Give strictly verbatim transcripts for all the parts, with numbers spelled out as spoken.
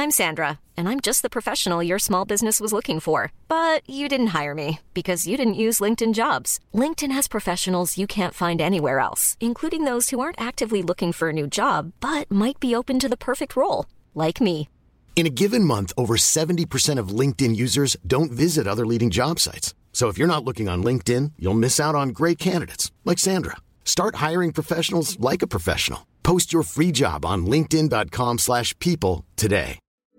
I'm Sandra, and I'm just the professional your small business was looking for. But you didn't hire me because you didn't use LinkedIn Jobs. LinkedIn has professionals you can't find anywhere else, including those who aren't actively looking for a new job, but might be open to the perfect role, like me. In a given month, over seventy percent of LinkedIn users don't visit other leading job sites. So if you're not looking on LinkedIn, you'll miss out on great candidates like Sandra. Start hiring professionals like a professional. Post your free job on linkedin.com slash people today.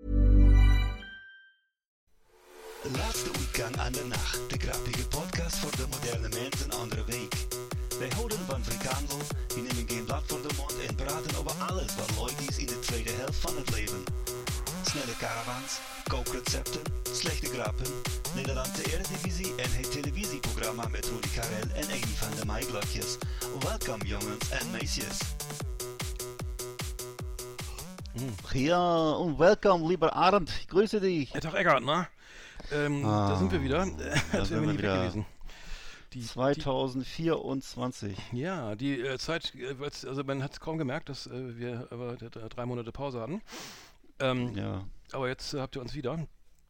De laatste uitgang aan de nacht. De grappige podcast voor de moderne mens een andere week. Wij houden van frikandel, die nemen geen blad voor de mond en praten over alles wat leuk is in de tweede helft van het leven. Snelle caravans, kookrecepten, slechte grappen, Nederlandse Eredivisie en het televisieprogramma met Rudi Carrel en Amy van de Maiglokjes. Welkom jongens en meisjes. Ja, und welcome, lieber Arndt. Ich grüße dich. Herr Tag Eckart, ne? Ähm, Ah, da sind wir wieder. da Als sind wären wir wir nicht wieder. weg gewesen. Die, zwanzig vierundzwanzig. Die, ja, die äh, Zeit, äh, also man hat es kaum gemerkt, dass äh, wir aber äh, drei Monate Pause hatten. Ähm, Ja. Aber jetzt äh, habt ihr uns wieder.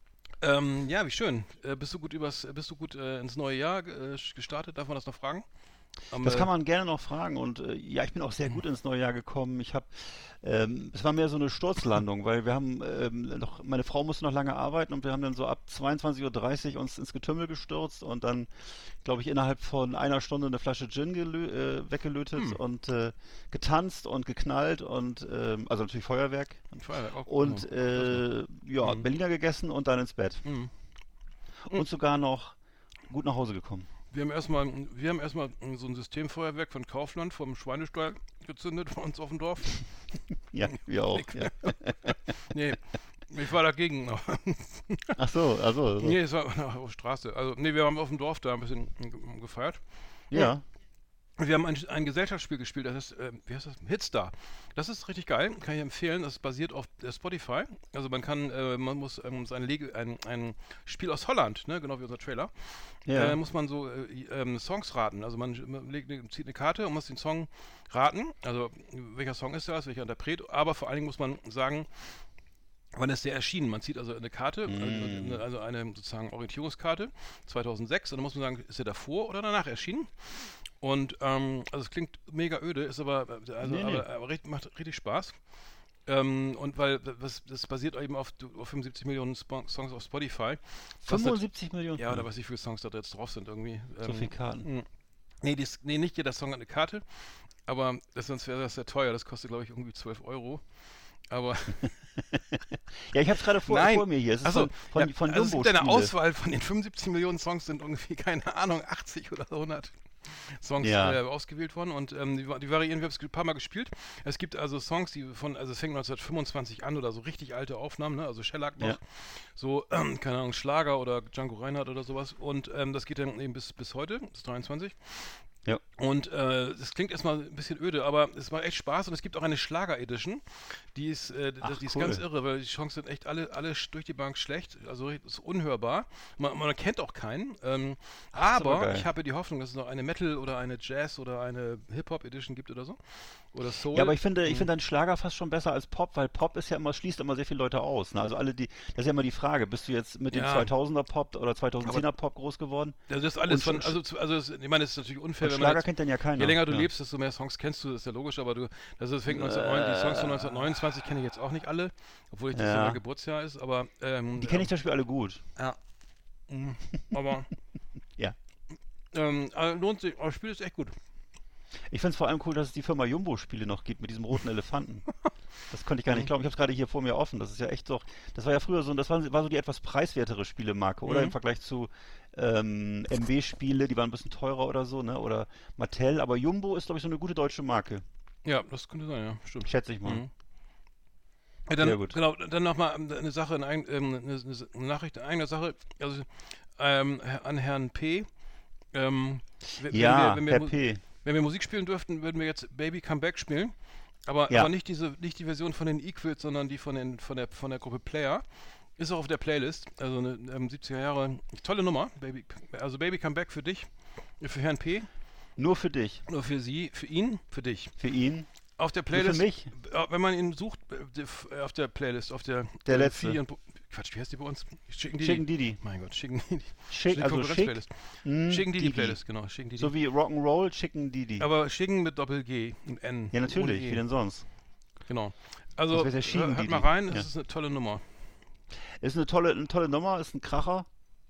Ähm, ja, wie schön. Äh, bist du gut übers, bist du gut äh, ins neue Jahr äh, gestartet? Darf man das noch fragen? Am, Das äh, kann man gerne noch fragen und äh, ja, ich bin auch sehr gut ins neue Jahr gekommen. Ich habe, ähm, es war mehr so eine Sturzlandung, weil wir haben ähm, noch, meine Frau musste noch lange arbeiten und wir haben dann so ab zweiundzwanzig Uhr dreißig uns ins Getümmel gestürzt und dann, glaube ich, innerhalb von einer Stunde eine Flasche Gin gelö äh, weggelötet Hm. und äh, getanzt und geknallt und ähm, also natürlich Feuerwerk ein Feuerwerk auch. und oh, äh, ja, Mhm. Berliner gegessen und dann ins Bett Mhm. und sogar noch gut nach Hause gekommen. Wir haben erstmal, wir haben erstmal so ein Systemfeuerwerk von Kaufland vom Schweinestall gezündet bei uns auf dem Dorf. Ja, wir auch. Ja. Nee, ich war dagegen. Ach so, also. also. Nee, es war auf Straße. Also, nee, wir haben auf dem Dorf da ein bisschen ge- gefeiert. Ja. Wir haben ein, ein Gesellschaftsspiel gespielt, das ist, äh, wie heißt das? Hitstar. Das ist richtig geil, kann ich empfehlen. Das basiert auf äh, Spotify. Also man kann, äh, man muss ähm, sein Lege, ein, ein Spiel aus Holland, ne, genau wie unser Trailer, Ja. äh, muss man so äh, ähm, Songs raten. Also man, man legt, eine- zieht eine Karte und muss den Song raten. Also welcher Song ist das, welcher Interpret. Aber vor allen Dingen muss man sagen, wann ist der erschienen? Man zieht also eine Karte, Mm. äh, also eine sozusagen Orientierungskarte, zweitausendsechs, und dann muss man sagen, ist er davor oder danach erschienen? Und, ähm, also es klingt mega öde, ist aber, äh, also, Nee, nee. aber, aber richtig, macht richtig Spaß. Ähm, und weil das, das basiert eben auf, auf fünfundsiebzig Millionen Spo- Songs auf Spotify. Was fünfundsiebzig Millionen. nat- Ja, oder weiß ich, wie viele Songs da jetzt drauf sind irgendwie. So viele Karten. mh. Nee, dies, nee, nicht jeder Song hat eine Karte, aber das, sonst wäre das sehr teuer. Das kostet, glaube ich, irgendwie zwölf Euro. Aber Ja, ich habe es gerade vor, Nein. vor mir hier. Es ist Achso, von, von, ja, von also es Jumbo gibt eine Spiele. Auswahl von den fünfundsiebzig Millionen Songs, sind irgendwie, keine Ahnung, achtzig oder hundert Songs Ja. äh, ausgewählt worden, und ähm, die, va- die variieren, wir haben es ein paar Mal gespielt. Es gibt also Songs, die von, also es fängt neunzehnhundertfünfundzwanzig an oder so richtig alte Aufnahmen, ne? Also Shellac noch, Ja. so, ähm, keine Ahnung, Schlager oder Django Reinhardt oder sowas, und ähm, das geht dann eben bis, bis heute, bis dreiundzwanzig. Ja. Und äh, das klingt erstmal ein bisschen öde, aber es macht echt Spaß, und es gibt auch eine Schlager-Edition, die ist, äh, Ach, das, die ist cool. ganz irre, weil die Chancen sind echt alle, alle sch- durch die Bank schlecht, also es ist unhörbar. Man, man kennt auch keinen, ähm, Ach, das ist aber aber geil. ich habe die Hoffnung, dass es noch eine Metal- oder eine Jazz- oder eine Hip-Hop-Edition gibt oder so. Oder Soul. Ja, aber ich finde, ich Mhm. finde einen Schlager fast schon besser als Pop, weil Pop ist ja immer, schließt immer sehr viele Leute aus. Ne? Also alle die, das ist ja immer die Frage, bist du jetzt mit dem Ja. zweitausender Pop oder zweitausendzehner Pop groß geworden? Also das ist alles Und von, Sch- also, zu- also es, ich meine, es ist natürlich unfair, Und wenn man Schlager jetzt, kennt dann ja keiner. je länger du ja. lebst, desto mehr Songs kennst du, das ist ja logisch, aber du, also es fängt neunzehnhundertneun, die Songs von neunzehnhundertneunundzwanzig kenne ich jetzt auch nicht alle, obwohl ich das Ja. ja mein Geburtsjahr ist, aber ähm, Die kenne ich zum Beispiel alle gut. Ja. Mhm. Aber Ja. ähm, also lohnt sich, aber das Spiel ist echt gut. Ich finde es vor allem cool, dass es die Firma Jumbo-Spiele noch gibt mit diesem roten Elefanten. Das konnte ich gar nicht glauben. Ich habe es gerade hier vor mir offen. Das ist ja echt so. Das war ja früher so, das war, war so die etwas preiswertere Spielemarke, oder? Mhm. Im Vergleich zu ähm, M W-Spiele, die waren ein bisschen teurer oder so, ne? Oder Mattel. Aber Jumbo ist, glaube ich, so eine gute deutsche Marke. Ja, das könnte sein, ja, stimmt. Schätze ich mal. Mhm. Ja, dann, Sehr gut. Genau, dann nochmal eine Sache, eine, eig- ähm, eine, eine Nachricht in eigener Sache, also ähm, an Herrn P. Ähm, wenn- wenn Ja, wir, wenn wir, Herr Mu- P. Wenn wir Musik spielen dürften, würden wir jetzt Baby Come Back spielen. Aber, Ja. aber nicht diese, nicht die Version von den Equals, sondern die von, den, von, der, von der Gruppe Player. Ist auch auf der Playlist. Also eine ähm, siebziger Jahre. Tolle Nummer. Baby, also Baby Come Back für dich. Für Herrn P. Nur für dich. Nur für sie, für ihn, für dich. Für ihn. Auf der Für Playlist, mich? äh, wenn man ihn sucht, äh, die- f- äh, auf der Playlist, auf der Der äh, letzte. Fili und Bo- Quatsch, wie heißt die bei uns? Schicken die. Schicken Didi. Mein Gott, schicken die. Schick, also schick. Playlist. mm, Schicken die die Didi. Playlist, genau. Schicken die So wie Rock'n'Roll, Chicken Didi. Aber schicken mit Doppel-G und N. Ja, ohne natürlich, G. wie denn sonst? Genau. Sonst Also, wär's ja Schienen hört Didi. mal rein, es Ja. ist eine tolle Nummer. Ist eine tolle, eine tolle Nummer, ist ein Kracher.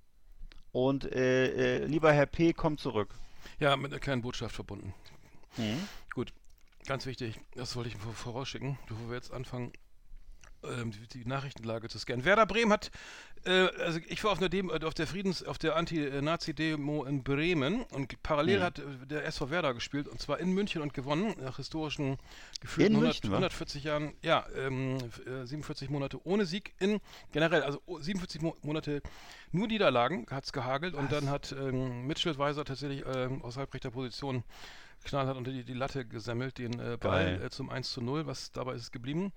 Und äh, äh, lieber Herr P. kommt zurück. Ja, mit einer kleinen Botschaft verbunden. Mhm. Gut, ganz wichtig, das wollte ich vor- vorausschicken, bevor wir jetzt anfangen, ähm, die, die Nachrichtenlage zu scannen. Werder Bremen hat, äh, also ich war auf einer Demo, auf der Friedens, auf der Anti-Nazi-Demo in Bremen und parallel Mhm. hat äh, der S V Werder gespielt und zwar in München und gewonnen, nach historischen gefühlten In hundert, München, wa? hundertvierzig Jahren, ja, ähm, f- äh, siebenundvierzig Monate ohne Sieg in, generell, also o- siebenundvierzig Mo Monate nur Niederlagen, hat es gehagelt und dann hat ähm, Mitchell Weiser tatsächlich ähm, aus halbrechter Position knallhart unter die, die Latte gesemmelt, den äh, Ball Geil. äh, zum eins zu null, was dabei ist es geblieben.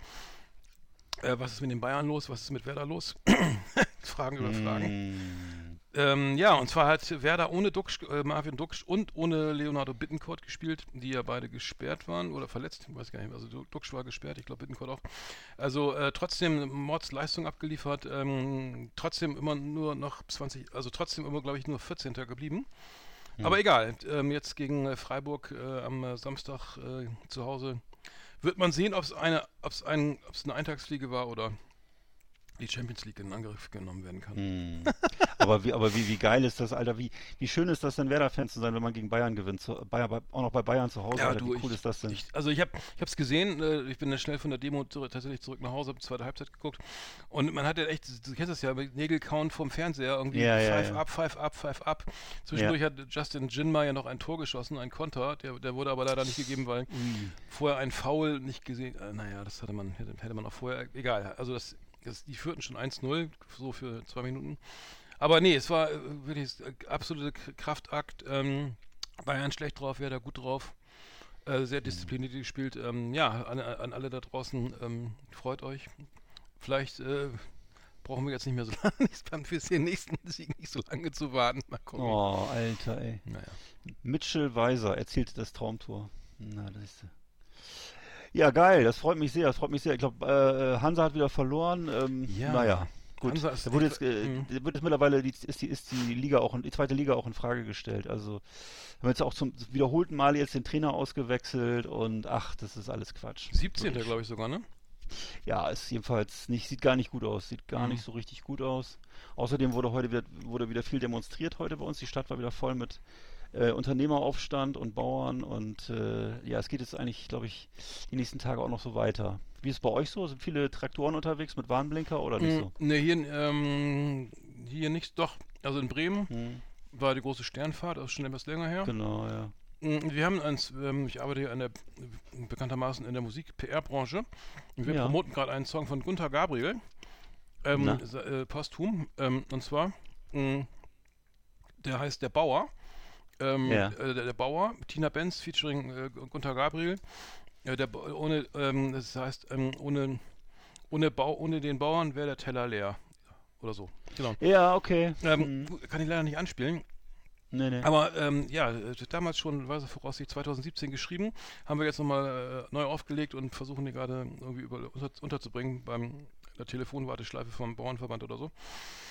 Äh, was ist mit den Bayern los? Was ist mit Werder los? Fragen über Fragen. Mm. Ähm, ja, und zwar hat Werder ohne Duxch, äh, Marvin Duxch und ohne Leonardo Bittencourt gespielt, die ja beide gesperrt waren oder verletzt. Ich weiß gar nicht, also Du- Duxch war gesperrt, ich glaube Bittencourt auch. Also äh, trotzdem Mordsleistung abgeliefert, ähm, trotzdem immer nur noch zwanzig, also trotzdem immer, glaube ich, nur vierzehnter geblieben. Aber egal, ähm, jetzt gegen äh, Freiburg äh, am äh, Samstag äh, zu Hause wird man sehen, ob es eine, ob es ein, ob es eine Eintagsfliege war oder die Champions League in Angriff genommen werden kann. Hm. Aber wie, aber wie, wie geil ist das, Alter? Wie, wie schön ist das denn, Werder-Fan zu sein, wenn man gegen Bayern gewinnt? Zu, Bayern, bei- auch noch bei Bayern zu Hause, Alter. Wie cool ich, ist das denn? Ich, also ich habe ich hab's gesehen, äh, ich bin dann schnell von der Demo zurück, tatsächlich zurück nach Hause, habe zweite Halbzeit geguckt und man hat ja echt, du kennst das ja, mit Nägel kauen vom Fernseher, irgendwie Ja, ja, Five ja. up, Five up, Five up. Zwischendurch hat Justin Jinma ja noch ein Tor geschossen, ein Konter, der, der wurde aber leider nicht gegeben, weil vorher ein Foul nicht gesehen, äh, naja, das hatte man, hätte, hätte man auch vorher, egal, also das, das die führten schon eins null, so für zwei Minuten. Aber nee, es war äh, wirklich äh, absolute K- Kraftakt. Ähm, Bayern schlecht drauf, Werder gut drauf. Äh, sehr diszipliniert gespielt. Ähm, ja, an, an alle da draußen, ähm, freut euch. Vielleicht äh, brauchen wir jetzt nicht mehr so lange, nicht beim für den nächsten Sieg nicht so lange zu warten. Mal gucken. Oh, Alter, ey. Naja. Mitchell Weiser erzielte das Traumtor. Na, das ist... Ja, geil, das freut mich sehr, das freut mich sehr. Ich glaube, äh, Hansa hat wieder verloren. Ähm, Ja. Naja, gut. Hansa ist Da wurde echt- jetzt, äh, Mhm. da wird jetzt mittlerweile die, ist die ist die Liga auch, in- die zweite Liga auch in Frage gestellt. Also haben jetzt auch zum wiederholten Mal jetzt den Trainer ausgewechselt und ach, das ist alles Quatsch. siebzehnter glaube ich sogar, ne? Ja, ist jedenfalls nicht, sieht gar nicht gut aus, sieht gar Mhm. nicht so richtig gut aus. Außerdem wurde heute wieder, wurde wieder viel demonstriert heute bei uns. Die Stadt war wieder voll mit äh, Unternehmeraufstand und Bauern und äh, ja, es geht jetzt eigentlich, glaube ich, die nächsten Tage auch noch so weiter. Wie ist es bei euch so? Sind viele Traktoren unterwegs mit Warnblinker oder nicht so? Ne, hier, ähm, hier nicht, doch. Also in Bremen Hm, war die große Sternfahrt, das ist schon etwas länger her. genau, ja. Mm, Wir haben uns, ähm, ich arbeite ja in der, bekanntermaßen in der Musik-P R-Branche. Und wir Ja. promoten gerade einen Song von Gunther Gabriel, ähm, Na? sa- äh, posthum. Ähm, und zwar, mh, der heißt Der Bauer. Ähm, Ja. äh, der, der Bauer, Tina Benz featuring äh, Gunther Gabriel. Äh, der, Ba- ohne, ähm, das heißt, ähm, ohne, ohne, Bau, ohne den Bauern wäre der Teller leer. Oder so. Genau. Ja, okay. Ähm, Hm, Kann ich leider nicht anspielen. nee, nee. Aber ähm, ja, äh, damals schon, weiß ich, voraussichtlich zwanzig siebzehn geschrieben, haben wir jetzt nochmal äh, neu aufgelegt und versuchen die gerade irgendwie über, unter, unterzubringen beim der Telefonwarteschleife vom Bauernverband oder so.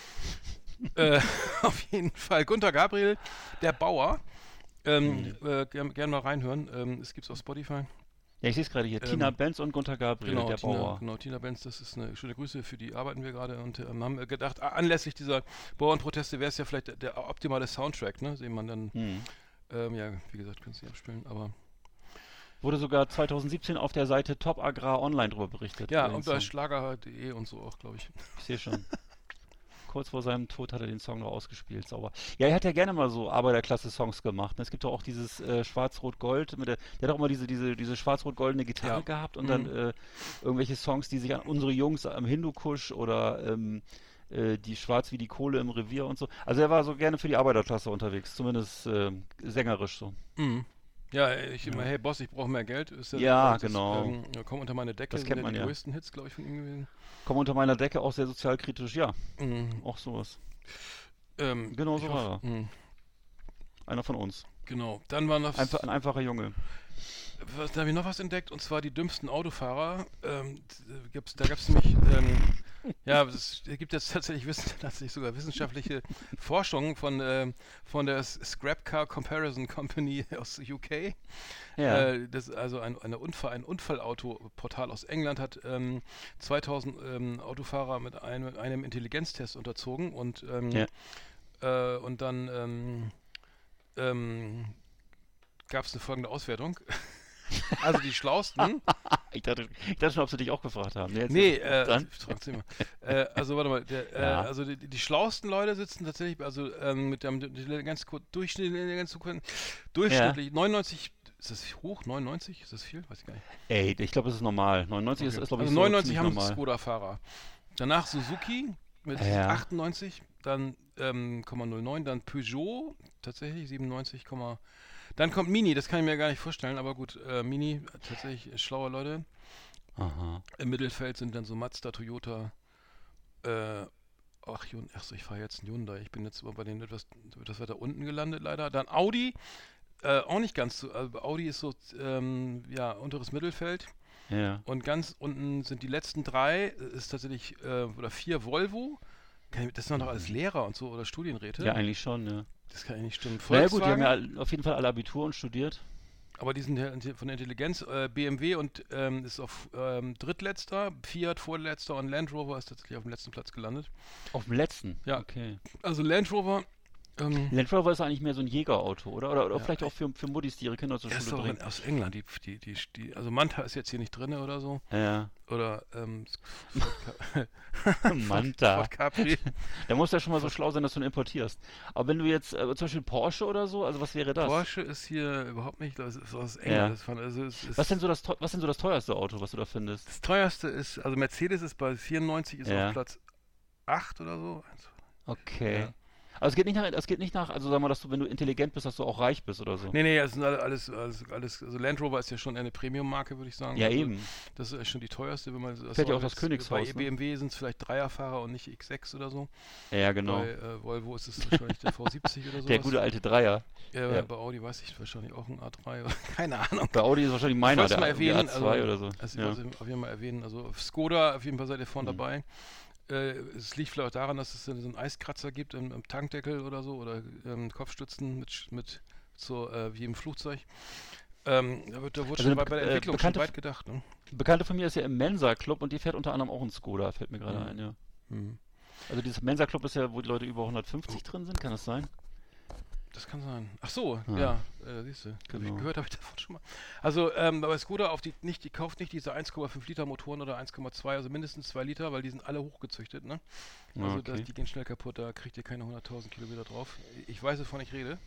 äh, auf jeden Fall. Gunther Gabriel, der Bauer. Ähm, äh, gern, gern mal reinhören. Ähm, es gibt's auf Spotify. Ja, ich sehe es gerade hier. ähm, Tina Benz und Gunther Gabriel, Genau, der Tina, Bauer. genau, Tina Benz, das ist eine schöne Grüße, für die arbeiten wir gerade und ähm, haben gedacht, a- anlässlich dieser Bauernproteste wäre es ja vielleicht der, der optimale Soundtrack, ne, den man dann, Hm. ähm, ja, wie gesagt, können Sie abspielen, aber Wurde sogar zwanzig siebzehn auf der Seite Top Agrar Online drüber berichtet. ja, über den und bei Song. Schlager punkt de und so auch, glaube ich. Ich sehe schon. Kurz vor seinem Tod hat er den Song noch ausgespielt, sauber. Ja, er hat ja gerne mal so Arbeiterklasse-Songs gemacht. Ne? Es gibt doch auch dieses äh, Schwarz-Rot-Gold, mit der, der hat auch immer diese, diese, diese schwarz-rot-goldene Gitarre Ja. gehabt und Mhm. dann äh, irgendwelche Songs, die sich an unsere Jungs am Hindukusch oder ähm, äh, die Schwarz wie die Kohle im Revier und so. Also er war so gerne für die Arbeiterklasse unterwegs, zumindest ähm, sängerisch so. Mhm. Ja, ich immer, hey Boss, ich brauche mehr Geld. Ist Ja, das ist, genau. Ähm, ja, komm unter meine Decke. Das sind kennt ja man die ja. größten Hits, glaube ich, von ihm gewesen. Komm unter meiner Decke, auch sehr sozialkritisch, ja, Mhm. auch sowas. Ähm, Genau ich so hoffe- war er. Mhm. Einer von uns. Genau. Dann war noch Einfach, ein einfacher Junge. was, da habe ich noch was entdeckt, und zwar die dümmsten Autofahrer. Ähm, gibt's, da gab es nämlich, ähm, ja, es gibt jetzt tatsächlich, wissen, tatsächlich sogar wissenschaftliche Forschung von, ähm, von der Scrap Car Comparison Company aus U K. Ja. Äh, das also ein, eine Unfall, ein Unfallautoportal aus England hat ähm, zweitausend ähm, Autofahrer mit einem, einem Intelligenztest unterzogen und ähm, Ja. äh, und dann ähm, ähm, gab es eine folgende Auswertung. Also die Schlausten. Ich dachte, ich dachte schon, ob sie dich auch gefragt haben. Nee, jetzt Nee, ist- äh, dann? frag's immer. äh, also warte mal, der, äh, Ja. also die, die schlauesten Leute sitzen tatsächlich, also ähm, mit dem ganz kurz durchschnittlich, durchschnittlich neunundneunzig, ist das hoch? neunundneunzig? Ist das viel? Weiß ich gar nicht. Ey, ich glaube, es ist normal. neunundneunzig ist, Okay. ist glaube ich, Also so neunundneunzig ziemlich haben normal. Skoda-Fahrer. Danach Suzuki mit Ja. achtundneunzig, dann ähm, null neun, dann Peugeot tatsächlich siebenundneunzig, dann kommt Mini, das kann ich mir gar nicht vorstellen, aber gut, äh, Mini tatsächlich äh, schlaue Leute. Aha. Im Mittelfeld sind dann so Mazda, Toyota, äh, ach, Hyun- ach so, ich fahre jetzt einen Hyundai, ich bin jetzt bei denen etwas, etwas weiter unten gelandet leider. Dann Audi, äh, auch nicht ganz so, also Audi ist so, ähm, ja, unteres Mittelfeld. Ja. Und ganz unten sind die letzten drei, ist tatsächlich, äh, oder vier Volvo. Kann ich, das sind doch alles Lehrer und so oder Studienräte. Ja, eigentlich schon, ja. Das kann ja nicht stimmen. Na ja, gut, die haben Volkswagen, ja all- auf jeden Fall alle Abitur und studiert. aber die sind ja inti- von der Intelligenz. Äh, B M W und ähm, ist auf ähm, drittletzter, Fiat vorletzter und Land Rover ist tatsächlich auf dem letzten Platz gelandet. Auf dem letzten? Ja. Okay. Also Land Rover, ähm, Land Rover ist eigentlich mehr so ein Jägerauto, oder? Oder, oder Ja. vielleicht auch für, für Muddis, die ihre Kinder zur er ist Schule doch in, bringen. aus England. Die, die, die, die, also Manta ist jetzt hier nicht drin oder so. Ja. Oder ähm, Ford Ca- Manta. Ford Capri. Da musst du ja schon mal so schlau sein, dass du ihn importierst. Aber wenn du jetzt äh, zum Beispiel Porsche oder so, also was wäre das? Porsche ist hier überhaupt nicht, das ist aus England. Ja. Das, fand, also es ist, Was denn so das teu- was denn so das teuerste Auto, was du da findest? das teuerste ist, also Mercedes ist bei vierundneunzig, ist Ja. auf Platz acht oder so. Okay. Ja. Also es geht nicht nach, es geht nicht nach, also sag mal, dass du, wenn du intelligent bist, dass du auch reich bist oder so. Nee, nee, es sind alle- alles, alles, alles, also Land Rover ist ja schon eine Premium-Marke, würde ich sagen. Ja, also, eben. Das ist schon die teuerste, wenn man das Fährt ja soll auch das jetzt- Königshaus, Bei ne? B M W sind es vielleicht Dreierfahrer und nicht X sechs oder so. Ja, genau. Bei äh, Volvo ist es wahrscheinlich der V siebzig oder so. Der gute alte Dreier. Ja, ja. bei Audi weiß ich wahrscheinlich auch ein A drei. Oder, keine Ahnung. Bei Audi ist wahrscheinlich Ich meiner, wollte der, es mal erwähnen, der A zwei also, oder so. Also Ja. ich wollte auf jeden Fall erwähnen, also Skoda, auf jeden Fall seid ihr vorne Mhm. dabei. Äh, es liegt vielleicht auch daran, dass es so einen Eiskratzer gibt im, im Tankdeckel oder so oder ähm, Kopfstützen mit, Sch- mit so äh, wie im Flugzeug. Ähm, da, wird, da wurde Also schon eine bei, bei der Be- äh, Entwicklung schon bekannte weit gedacht. Ne? Bekannte von mir ist ja im Mensa-Club und die fährt unter anderem auch einen Skoda, fällt mir gerade Mhm. ein, ja. Mhm. Also dieses Mensa-Club ist ja, wo die Leute über hundertfünfzig drin sind, kann das sein? Das kann sein. Ach so, Ja. ja, äh, siehst du. Genau. Gehört habe ich davon schon mal. Also, ähm, aber Skoda auf die, nicht, die kauft nicht diese eins Komma fünf Liter Motoren oder eins Komma zwei, also mindestens zwei Liter, weil die sind alle hochgezüchtet, ne? Also Okay. das, die gehen schnell kaputt, da kriegt ihr keine hunderttausend Kilometer drauf. Ich weiß, wovon ich rede.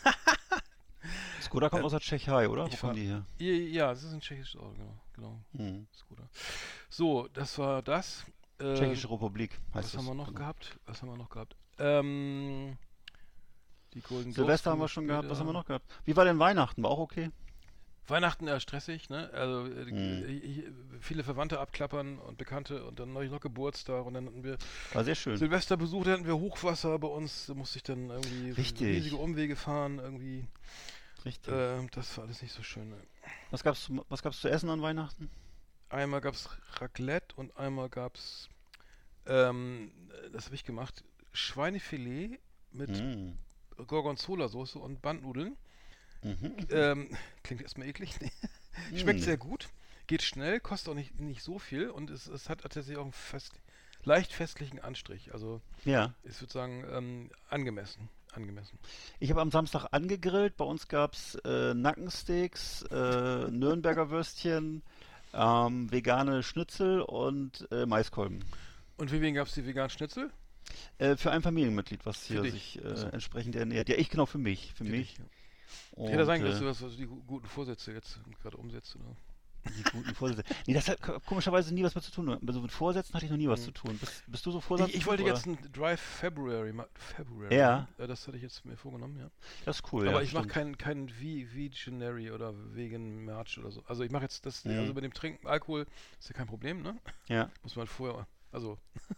Skoda kommt aus der Tschechei, oder? Wo ich kommen fahr- die her? Ja, ja, das ist ein tschechisches Auto, genau. genau. Mhm. Skoda. So, das war das. Äh, Tschechische Republik heißt was das. haben wir noch Genau. gehabt? Was haben wir noch gehabt? Ähm, die Golden Silvester Globes haben wir schon gehabt, was haben wir gespielt, noch gehabt? Wie war denn Weihnachten? War auch okay? ja. Weihnachten ja stressig, ne? Also äh, Mhm. ich, ich, viele Verwandte abklappern und Bekannte und dann neulich noch Geburtstag und dann hatten wir War sehr schön. Silvesterbesuch, da hatten wir Hochwasser bei uns, da musste ich dann irgendwie Richtig. riesige Umwege fahren, irgendwie. Richtig. Äh, das war alles nicht so schön. Ne? Was gab's zu, was gab's zu essen an Weihnachten? Einmal gab es Raclette und einmal gab es, ähm, das habe ich gemacht, Schweinefilet mit Mhm. Gorgonzola-Soße und Bandnudeln. Mhm. Ähm, klingt erstmal eklig. Schmeckt Mhm. sehr gut, geht schnell, kostet auch nicht, nicht so viel und es, es hat tatsächlich auch einen fest, leicht festlichen Anstrich. Also Ja. ich würde sagen, ähm, angemessen. Angemessen. Ich habe am Samstag angegrillt. Bei uns gab's äh, Nackensteaks, äh, Nürnberger Würstchen, ähm, vegane Schnitzel und äh, Maiskolben. Und für wen gab es die veganen Schnitzel? Äh, für ein Familienmitglied, was hier dich. sich äh, Achso. entsprechend ernährt. Ja, ich genau für mich. Für, Für mich. dich, ja. Und, Hätte sein, äh, dass du was, was die gu- guten Vorsätze jetzt gerade umsetzt, oder? die guten Vorsätze. Nee, das hat ko- komischerweise nie was mit zu tun. Also mit Vorsätzen hatte ich noch nie was Mhm. zu tun. Bist, bist du so Vorsatz? Ich, ich wollte jetzt ein Drive February, ma- February. Ja. Äh, Das hatte ich jetzt mir vorgenommen, ja. Das ist cool. Aber ja, ich mache stimmt. keinen kein Ve- Veganary oder Vegan March oder so. Also ich mache jetzt das, Mhm. also mit dem Trinken, Alkohol ist ja kein Problem, ne? Ja. Muss man vorher, also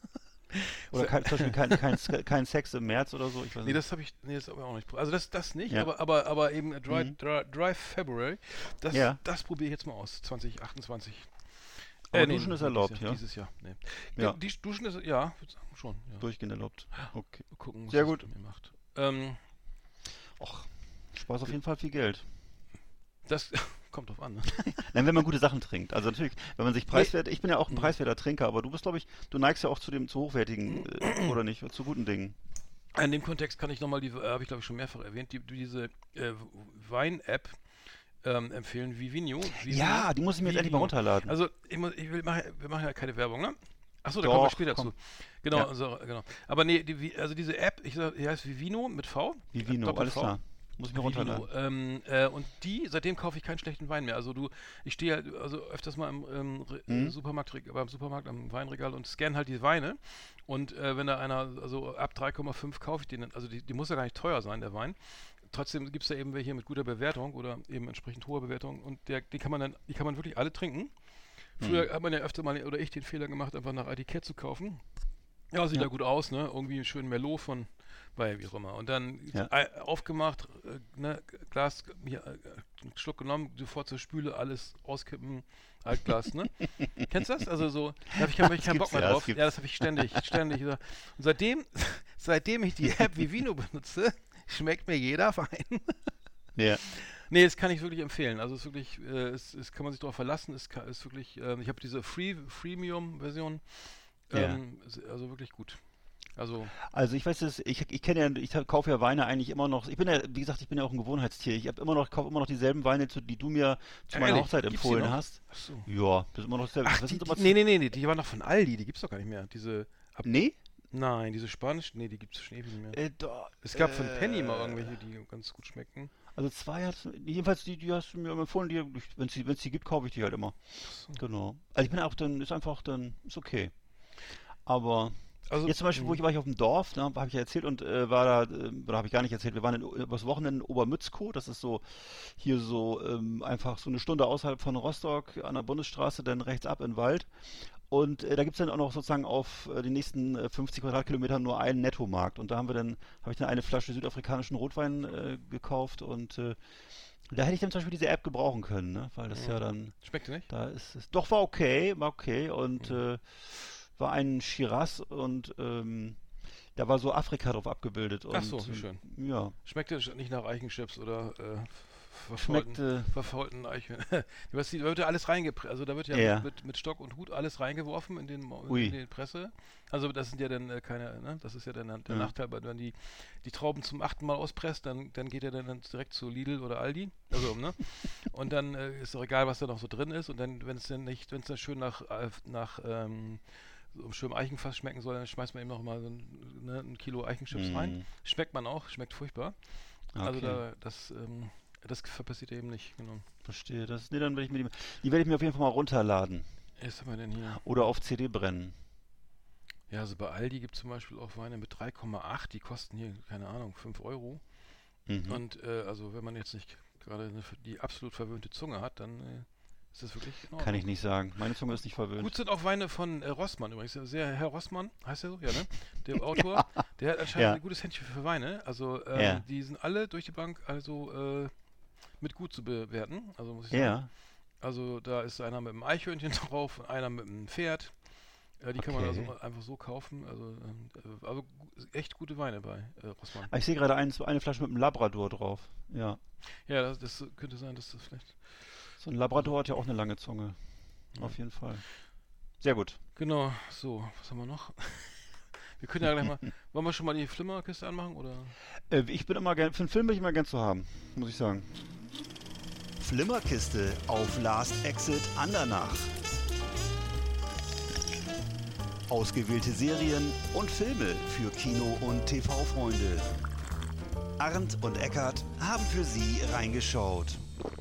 Oder kein, zum Beispiel kein, kein, kein Sex im März oder so. Ich weiß Nee, nicht. das habe ich, nee, das habe ich auch nicht. Also das, das nicht, Ja. aber, aber, aber eben Dry, Mhm. Dry, Dry February, das, Ja. das probiere ich jetzt mal aus, zwanzig achtundzwanzig. Aber nee, Duschen ist dieses erlaubt, Jahr, ja? Dieses Jahr, nee. Ja. Die Duschen ist, ja, schon. Ja. Durchgehend erlaubt. Okay. Mal gucken, was Sehr das gut. mit mir macht. Ähm, Och, Spaß auf jeden Fall viel Geld. das kommt drauf an, ne? Nein, wenn man gute Sachen trinkt. Also natürlich, wenn man sich preiswert, ich bin ja auch ein Mhm. preiswerter Trinker, aber du bist, glaube ich, du neigst ja auch zu dem, zu hochwertigen, äh, oder nicht, zu guten Dingen. In dem Kontext kann ich nochmal, die äh, habe ich glaube ich schon mehrfach erwähnt, die, diese äh, Wein-App ähm, empfehlen, Vivino. Vivino. Ja, die muss ich mir jetzt endlich mal runterladen. Also ich muss, ich will, mach, wir machen ja keine Werbung, ne? Achso, da Doch, kommen wir später komm. zu. Genau, Ja. also, genau. Aber nee, die, Vi- also diese App, ich sag, die heißt Vivino mit V. Vivino, Doppel alles V. klar. Muss ich mir Vivino. runterladen. Ähm, äh, und die, seitdem kaufe ich keinen schlechten Wein mehr. Also du, ich stehe halt also öfters mal im ähm, Re- Mhm. Supermarkt, beim Supermarkt am Weinregal und scanne halt die Weine. Und äh, wenn da einer, also ab drei Komma fünf kaufe ich den, also die, die muss ja gar nicht teuer sein, der Wein. Trotzdem gibt es da eben welche mit guter Bewertung oder eben entsprechend hoher Bewertung und der, die kann man dann, die kann man wirklich alle trinken. Früher Mhm. hat man ja öfter mal, oder ich den Fehler gemacht, einfach nach Etikett zu kaufen. Ja, sieht Ja. ja gut aus, ne? Irgendwie einen schönen Merlot von, bei wie auch immer. Und dann Ja. äh, aufgemacht, äh, ne, Glas, hier, äh, einen Schluck genommen, sofort zur Spüle, alles auskippen, Altglas, ne? Kennst du das? Also so, da habe ich, hab ich keinen Bock gibt's mehr ja, das drauf. Ja, gibt's. das habe ich ständig, ständig. Und seitdem, seitdem ich die App Vivino benutze, schmeckt mir jeder Wein. Ja. Nee, das kann ich wirklich empfehlen. Also es ist wirklich, äh, es, es kann man sich darauf verlassen. Es kann, ist wirklich, ähm, ich habe diese Free Freemium-Version. Ähm, ist also wirklich gut. Also Also ich weiß es, ich, ich kenne ja, ich kaufe ja Weine eigentlich immer noch. Ich bin ja, wie gesagt, ich bin ja auch ein Gewohnheitstier. Ich habe immer noch, kaufe immer noch dieselben Weine, zu, die du mir zu Ja, meiner ehrlich? Hochzeit Gibt's die empfohlen noch? hast. Achso. Ja, das ist immer noch dasselbe. Ach, Das die, sind die, immer nee, nee, nee, nee, die waren noch von Aldi, die gibt's doch gar nicht mehr. Diese, ab, Nee? nein, diese spanischen, nee, die gibt's schon ewig nicht mehr. Äh, da, Es gab von äh, Penny mal irgendwelche, die ganz gut schmeckten. Also zwei hast du, jedenfalls die, die hast du mir immer empfohlen, die, wenn es die, wenn's die gibt, kaufe ich die halt immer. Genau. Also ich bin auch dann, ist einfach dann, ist okay. Aber Also, jetzt zum Beispiel, wo ich war ich auf dem Dorf, da habe ich ja erzählt und äh, war da, äh, oder habe ich gar nicht erzählt, wir waren in, übers Wochenende in Obermützkow, das ist so, hier so, ähm, einfach so eine Stunde außerhalb von Rostock an der Bundesstraße, dann rechts ab in den Wald. Und äh, da gibt es dann auch noch sozusagen auf äh, die nächsten äh, fünfzig Quadratkilometern nur einen Nettomarkt. Und da haben wir dann, habe ich dann eine Flasche südafrikanischen Rotwein äh, gekauft und äh, da hätte ich dann zum Beispiel diese App gebrauchen können, ne? Weil das Mhm. ja dann, schmeckte nicht? da ist es, doch war okay, war okay und äh, war ein Shiraz und ähm, da war so Afrika drauf abgebildet. Und, Ach so, wie schön. Ja, Schmeckte nicht nach Eichenchips oder äh, verfaulten, schmeckte, verfaulten Eicheln. Du weißt, da wird ja alles reingepresst, also da wird ja, Ja. Mit, mit Stock und Hut alles reingeworfen in den, Mo- Ui. in die Presse. Also das sind ja dann äh, keine, ne? Das ist ja dann der Ja. Nachteil, weil wenn die die Trauben zum achten Mal auspresst, dann, dann geht er dann, dann direkt zu Lidl oder Aldi. Also, ne? Und dann äh, ist doch egal, was da noch so drin ist. Und dann, wenn es dann nicht, wenn es dann schön nach, äh, nach ähm, so einem schönen Eichenfass schmecken soll, dann schmeißt man eben noch mal so ein, ne, ein Kilo Eichenchips Mhm. rein. Schmeckt man auch, schmeckt furchtbar. Also okay. da, das, ähm, das passiert eben nicht, genau. Verstehe. Das, nee, dann werde ich mir die, die werde ich mir auf jeden Fall mal runterladen. Was haben wir denn hier? Oder auf C D brennen. Ja, also bei Aldi gibt es zum Beispiel auch Weine mit drei Komma acht, die kosten hier, keine Ahnung, fünf Euro. Mhm. Und äh, also wenn man jetzt nicht gerade eine, die absolut verwöhnte Zunge hat, dann äh, ist das wirklich in Kann Ordnung. ich nicht sagen. Meine Zunge ist nicht verwöhnt. Gut sind auch Weine von äh, Rossmann übrigens. Sehr, Herr Rossmann, heißt er so? Ja, ne? Der Autor, der hat anscheinend Ja. ein gutes Händchen für Weine. Also ähm, Ja. die sind alle durch die Bank also äh, mit gut zu bewerten. Also muss ich sagen. Ja, Also da ist einer mit einem Eichhörnchen drauf, einer mit einem Pferd. Äh, die kann man also Okay. mal einfach so kaufen. Also, ähm, äh, also gu- echt gute Weine bei äh, Rossmann. Ah, ich sehe gerade ein, eine Flasche mit einem Labrador drauf. Ja. Ja, das, das könnte sein, dass das vielleicht. So ein Labrador hat ja auch eine lange Zunge. Ja. Auf jeden Fall. Sehr gut. Genau, so, was haben wir noch? Wir können ja gleich mal. Wollen wir schon mal die Flimmerkiste anmachen? Oder? Äh, ich bin immer gern, für einen Film bin ich immer gern zu haben, muss ich sagen. Flimmerkiste auf Last Exit Andernach. Ausgewählte Serien und Filme für Kino- und T V-Freunde. Arndt und Eckart haben für Sie reingeschaut.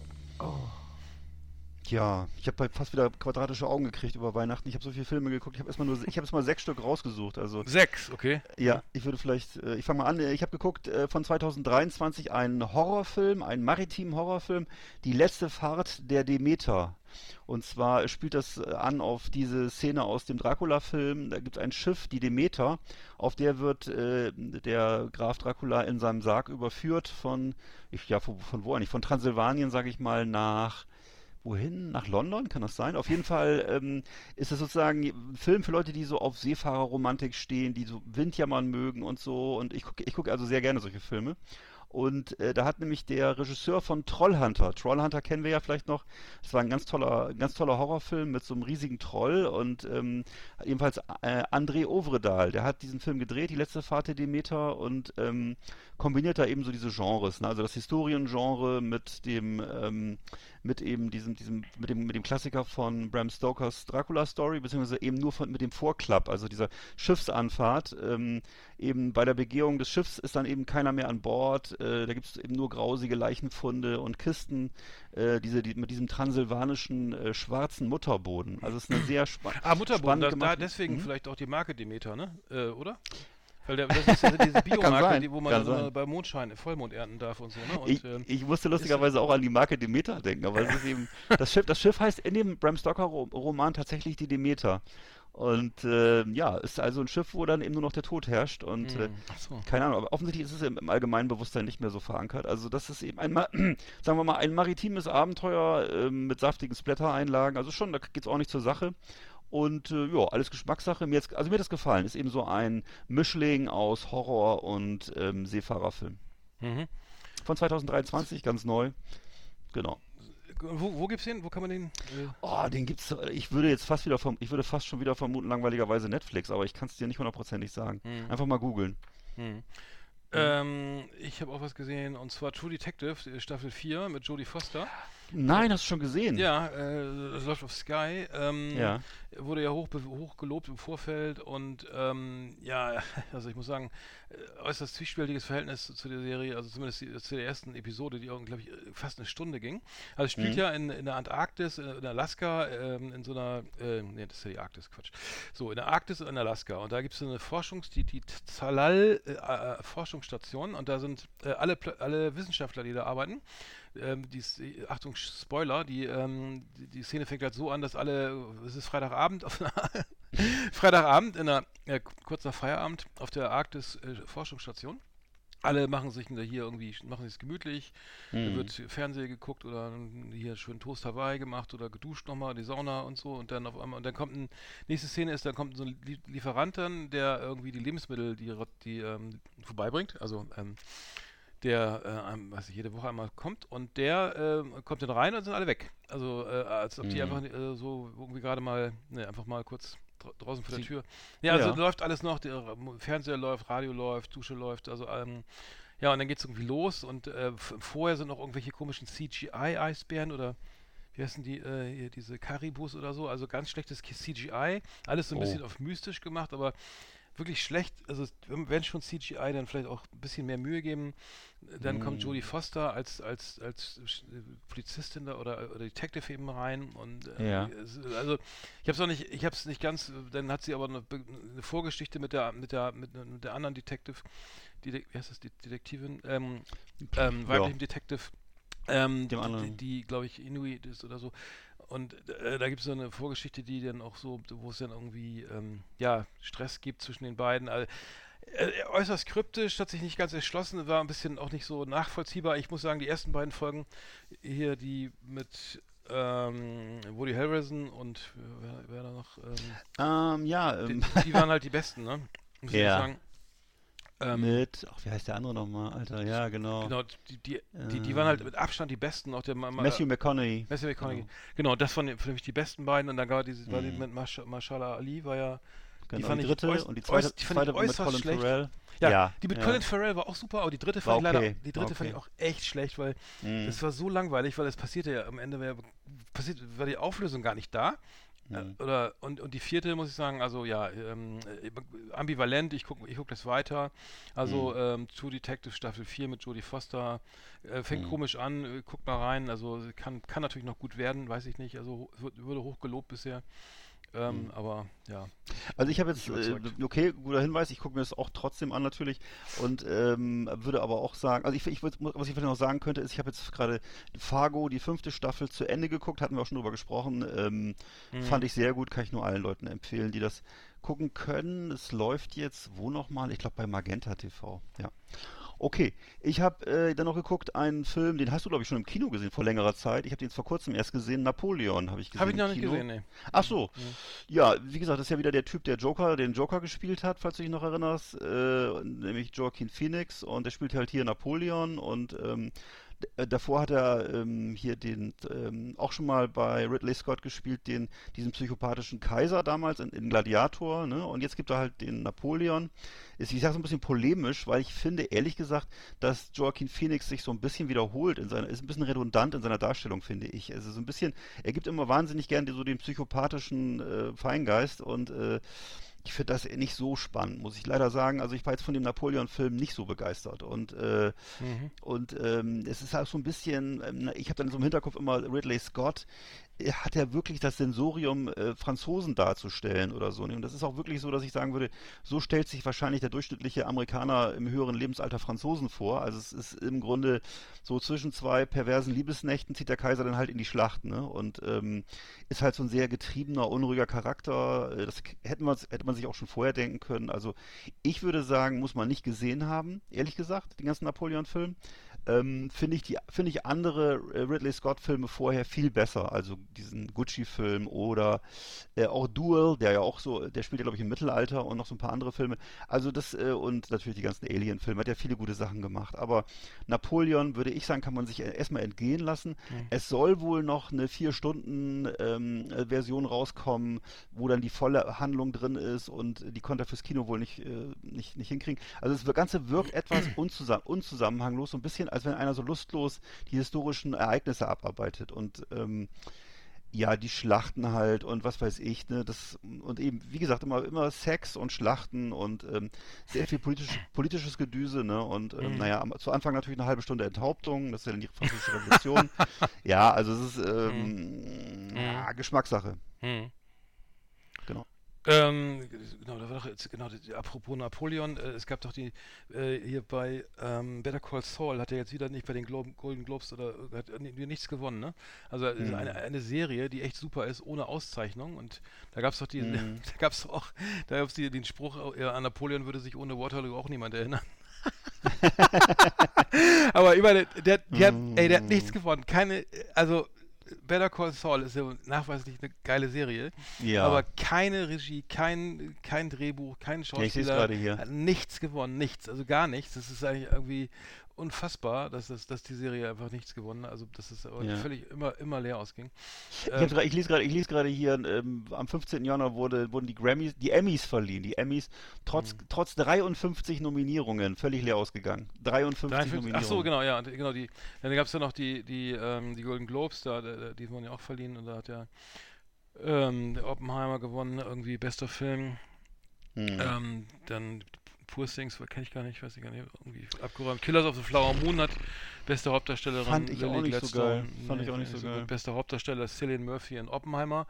Ja, ich habe fast wieder quadratische Augen gekriegt über Weihnachten. Ich habe so viele Filme geguckt. Ich habe erstmal nur, ich habe jetzt mal sechs Stück rausgesucht. Also Sechs, okay. ja, ich würde vielleicht, äh, ich fange mal an. Ich habe geguckt äh, von zweitausenddreiundzwanzig einen Horrorfilm, einen maritimen Horrorfilm, Die letzte Fahrt der Demeter. Und zwar spielt das äh, an auf diese Szene aus dem Dracula-Film. Da gibt es ein Schiff, die Demeter, auf der wird äh, der Graf Dracula in seinem Sarg überführt von, ich, ja, von, von wo eigentlich? Von Transsilvanien, sage ich mal, nach wohin? Nach London? Kann das sein? Auf jeden Fall ähm, ist es sozusagen ein Film für Leute, die so auf Seefahrerromantik stehen, die so Windjammern mögen und so. Und ich gucke ich guck also sehr gerne solche Filme. Und äh, da hat nämlich der Regisseur von Trollhunter, Trollhunter kennen wir ja vielleicht noch, das war ein ganz toller, ganz toller Horrorfilm mit so einem riesigen Troll und ähm, ebenfalls äh, André Øvredal, der hat diesen Film gedreht, die letzte Fahrt der Demeter und ähm, kombiniert da eben so diese Genres, ne? Also das Historiengenre mit dem, ähm, mit eben diesem, diesem, mit dem, mit dem Klassiker von Bram Stokers Dracula Story, beziehungsweise eben nur von, mit dem Vorklapp, also dieser Schiffsanfahrt, ähm, eben bei der Begehung des Schiffs ist dann eben keiner mehr an Bord. Äh, da gibt es eben nur grausige Leichenfunde und Kisten, äh, diese, die, mit diesem transsilvanischen äh, schwarzen Mutterboden. Also es ist eine sehr spa ah, Mutterboden, da, da gemacht. deswegen Mhm. vielleicht auch die Marke Demeter, ne? Äh, oder? Weil der, das ist ja diese Biomarke, sein, die, wo man kann dann sein. immer bei Mondschein Vollmond ernten darf und so, ne? Und, Ich, ähm, ich musste lustigerweise auch an die Marke Demeter denken, aber es ist eben, das Schiff, das Schiff heißt in dem Bram Stoker Ro- Roman tatsächlich die Demeter. Und äh, ja, ist also ein Schiff, wo dann eben nur noch der Tod herrscht und äh, mh, ach so. keine Ahnung, aber offensichtlich ist es im, im allgemeinen Bewusstsein nicht mehr so verankert. Also das ist eben ein, Ma- sagen wir mal, ein maritimes Abenteuer ähm, mit saftigen Splatter-Einlagen. Also schon, da geht's auch nicht zur Sache. Und äh, ja, alles Geschmackssache. Mir jetzt, also mir hat das gefallen. Ist eben so ein Mischling aus Horror und ähm, Seefahrerfilm. Mhm. Von zwanzig dreiundzwanzig, ganz neu. Genau. Wo, wo gibt's den? Wo kann man den? Äh, Oh, den gibt's, äh, ich würde jetzt fast wieder, verm ich würde fast schon wieder vermuten, langweiligerweise Netflix, aber ich kann es dir nicht hundertprozentig sagen. Mhm. Einfach mal googeln. hm. Ähm, ich habe auch was gesehen, und zwar True Detective, äh, Staffel vier mit Jodie Foster. Nein, hast du schon gesehen? Ja, äh, das läuft auf Sky. Ähm, Ja. Wurde ja hoch, hoch gelobt im Vorfeld und ähm, ja, also ich muss sagen, äh, äußerst zwiespältiges Verhältnis zu der Serie, also zumindest die, zu der ersten Episode, die, glaube ich, fast eine Stunde ging. Also es spielt Mhm. ja in, in der Antarktis, in, in Alaska, ähm, in so einer, äh, nee, das ist ja die Arktis, Quatsch. So, in der Arktis und in Alaska, und da gibt es eine Forschungs-, die, die Zalal äh, äh, Forschungsstation, und da sind äh, alle, Pla- alle Wissenschaftler, die da arbeiten. Ähm, die, S- Achtung, Spoiler, die, ähm, die, die Szene fängt halt so an, dass alle, es ist Freitagabend, auf einer Freitagabend, in einer, äh, kurz nach Feierabend, auf der Arktis äh, Forschungsstation. Alle machen sich hier irgendwie, machen sich gemütlich, da Mhm. wird Fernsehen geguckt oder hier schön Toast Hawaii gemacht oder geduscht nochmal, die Sauna und so, und dann auf einmal, und dann kommt ein, nächste Szene ist, dann kommt so ein Lie- Lieferant dann, der irgendwie die Lebensmittel, die, die ähm, vorbeibringt, also ähm, der, äh, ähm, weiß ich, jede Woche einmal kommt, und der äh, kommt dann rein und sind alle weg. Also äh, als ob die Mhm. einfach äh, so irgendwie gerade mal, ne, einfach mal kurz dra draußen vor der Sie- Tür. Ja, also Ja. läuft alles noch, der äh, Fernseher läuft, Radio läuft, Dusche läuft, also ähm, ja, und dann geht's irgendwie los, und äh, f- vorher sind noch irgendwelche komischen C G I-Eisbären oder wie heißen die, äh, hier diese Karibus oder so, also ganz schlechtes C G I, alles so ein Oh. bisschen auf mystisch gemacht, aber wirklich schlecht, also wenn wenn schon C G I, dann vielleicht auch ein bisschen mehr Mühe geben. Dann kommt Mm. Jodie Foster als, als, als äh, Polizistin da oder, oder Detective eben rein, und äh, Ja. es- also ich habe es auch nicht, ich habe es nicht ganz, dann hat sie aber eine, Be- eine Vorgeschichte mit der mit der mit, mit der anderen Detective, die, wie heißt das, die Detektivin, ähm, ähm, weiblichen Detective, ähm, Dem die, anderen. die, die glaube ich Inuit ist oder so. Und äh, da gibt es so eine Vorgeschichte, die dann auch so, wo es dann irgendwie ähm, ja, Stress gibt zwischen den beiden. Also, äh, äußerst kryptisch, hat sich nicht ganz erschlossen, war ein bisschen auch nicht so nachvollziehbar. Ich muss sagen, die ersten beiden Folgen hier, die mit ähm, Woody Harrelson und äh, wer, wer da noch, ähm, Ähm, ja, die, ähm, die waren halt die besten, ne? Muss ich Ja. sagen. Ähm, mit, ach, wie heißt der andere nochmal, Alter? Ja, genau. Genau, die, die, die, die waren halt Ähm, mit Abstand die besten, auch der Ma- Ma- Matthew McConaughey. Matthew McConaughey. Genau. Genau, das waren für mich die besten beiden, und dann war diese, war die Mhm. mit Mash Mashallah Ali, war ja, Genau, fand die ich dritte äuß- und die zweite, äuß- die fand ich zweite war mit äußerst Colin schlecht. Farrell. ja, Ja, die mit ja. Colin Farrell war auch super, aber die dritte War fand ich leider, okay, die war dritte fand ich okay. auch echt schlecht, weil Mhm. das war so langweilig, weil es passierte ja am Ende, war, ja, passiert, war die Auflösung gar nicht da. Äh, Mhm. Oder, und, und die vierte, muss ich sagen, also ja, ähm, äh, ambivalent, ich gucke ich guck das weiter. Also Mhm. ähm, True Detective Staffel vier mit Jodie Foster, äh, fängt Mhm. komisch an, äh, guckt mal rein, also kann, kann natürlich noch gut werden, weiß ich nicht, also wird, wurde hochgelobt bisher. Ähm, Mhm. aber ja. Also ich habe jetzt, Nicht äh, überzeugt. okay, guter Hinweis, ich gucke mir das auch trotzdem an natürlich und ähm, würde aber auch sagen, also ich, ich würd, was ich vielleicht noch sagen könnte, ist, ich habe jetzt gerade Fargo, die fünfte Staffel zu Ende geguckt, hatten wir auch schon drüber gesprochen, ähm, fand Mhm. ich sehr gut, kann ich nur allen Leuten empfehlen, die das gucken können. Es läuft jetzt, wo nochmal? Ich glaube bei Magenta T V, ja. Okay, ich habe äh, dann noch geguckt, einen Film, den hast du, glaube ich, schon im Kino gesehen vor längerer Zeit. Ich habe den jetzt vor kurzem erst gesehen. Napoleon habe ich Habe gesehen ich im noch nicht Kino. gesehen, nee. Ach Mhm. so, Mhm. ja, wie gesagt, das ist ja wieder der Typ, der Joker, den Joker gespielt hat, falls du dich noch erinnerst, äh, nämlich Joaquin Phoenix und der spielt halt hier Napoleon und ähm, d- äh, davor hat er ähm, hier den ähm, auch schon mal bei Ridley Scott gespielt, den diesen psychopathischen Kaiser damals in, in Gladiator, ne? Und jetzt gibt er halt den Napoleon. Ist, ich sage so ein bisschen polemisch, weil ich finde ehrlich gesagt, dass Joaquin Phoenix sich so ein bisschen wiederholt in seiner, ist ein bisschen redundant in seiner Darstellung, finde ich. Also so ein bisschen, er gibt immer wahnsinnig gern so den psychopathischen äh, Feingeist und äh, ich finde das nicht so spannend, muss ich leider sagen. Also ich war jetzt von dem Napoleon-Film nicht so begeistert und äh, Mhm. und ähm, es ist halt so ein bisschen, ähm, ich habe dann so im Hinterkopf immer Ridley Scott, äh, hat er wirklich das Sensorium, äh, Franzosen darzustellen oder so. Ne? Und das ist auch wirklich so, dass ich sagen würde, so stellt sich wahrscheinlich der durchschnittliche Amerikaner im höheren Lebensalter Franzosen vor. Also es ist im Grunde so zwischen zwei perversen Liebesnächten zieht der Kaiser dann halt in die Schlacht, ne? Und ähm, ist halt so ein sehr getriebener, unruhiger Charakter. Äh, Das hätte man, hätte man sich auch schon vorher denken können. Also ich würde sagen, muss man nicht gesehen haben, ehrlich gesagt, den ganzen Napoleon-Film. Ähm, finde ich die, finde ich andere äh, Ridley Scott-Filme vorher viel besser. Also diesen Gucci-Film oder äh, auch Duel, der ja auch so, der spielt ja glaube ich im Mittelalter und noch so ein paar andere Filme. Also das äh, und natürlich die ganzen Alien-Filme, hat ja viele gute Sachen gemacht. Aber Napoleon, würde ich sagen, kann man sich äh, erstmal entgehen lassen. Mhm. Es soll wohl noch eine vier Stunden ähm, äh, Version rauskommen, wo dann die volle Handlung drin ist und die konnte er fürs Kino wohl nicht, äh, nicht, nicht hinkriegen. Also das Ganze wirkt etwas unzusammen, unzusammenhanglos, so ein bisschen, als wenn einer so lustlos die historischen Ereignisse abarbeitet und ähm, ja, die Schlachten halt und was weiß ich, ne, das und eben, wie gesagt, immer, immer Sex und Schlachten und ähm, sehr viel politisch, politisches Gedüse, ne, und ähm, Mhm. naja, am, zu Anfang natürlich eine halbe Stunde Enthauptung, das ist ja dann die französische Revolution. Ja, also es ist Mhm. ähm, Mhm. ja, Geschmackssache, Mhm. genau. Ähm, genau, da war doch jetzt, genau, die- apropos Napoleon, äh, es gab doch die, äh, hier bei ähm, Better Call Saul hat er jetzt wieder nicht bei den Glo Golden Globes oder hat irgendwie nichts gewonnen, ne? Also es ist eine, Hm. eine Serie, die echt super ist, ohne Auszeichnung und da gab es doch diesen, Hm. da gab es auch, da gab es den Spruch, äh, an Napoleon würde sich ohne Waterloo auch niemand erinnern. Aber ich meine, der, der, ey, der hat nichts Hm. gewonnen, keine, also Better Call Saul ist ja nachweislich eine geile Serie, aber Ja, keine Regie, kein, kein Drehbuch, kein ja, ich sehe es Schauspieler, gerade hier. hat nichts gewonnen, nichts, also gar nichts. Das ist eigentlich irgendwie unfassbar, dass, das, dass die Serie einfach nichts gewonnen hat, also dass es aber Ja. völlig immer, immer leer ausging. Ich, Ähm, hab's grad, ich lese gerade, ich lese gerade hier, ähm, am fünfzehnten Januar wurde, wurden die Grammys, die Emmys verliehen. Die Emmys, trotz, hm. trotz dreiundfünfzig Nominierungen, völlig leer ausgegangen. dreiundfünfzig dreiundfünfzig, ach so, Nominierungen. genau, ja, und genau, die, dann gab es ja noch die, die, ähm, die Golden Globes, da, da, die wurden ja auch verliehen und da hat ja ähm, der Oppenheimer gewonnen, irgendwie bester Film. Hm. Ähm, dann Poor Things, kenne ich gar nicht, weiß ich gar nicht, irgendwie abgeräumt. Killers of the Flower Moon hat beste Hauptdarstellerin Fand ich auch Lily nicht so Gladstone. geil. Fand Nee, ich auch fand nicht ich so so geil. gut. Bester Hauptdarsteller Cillian Murphy in Oppenheimer.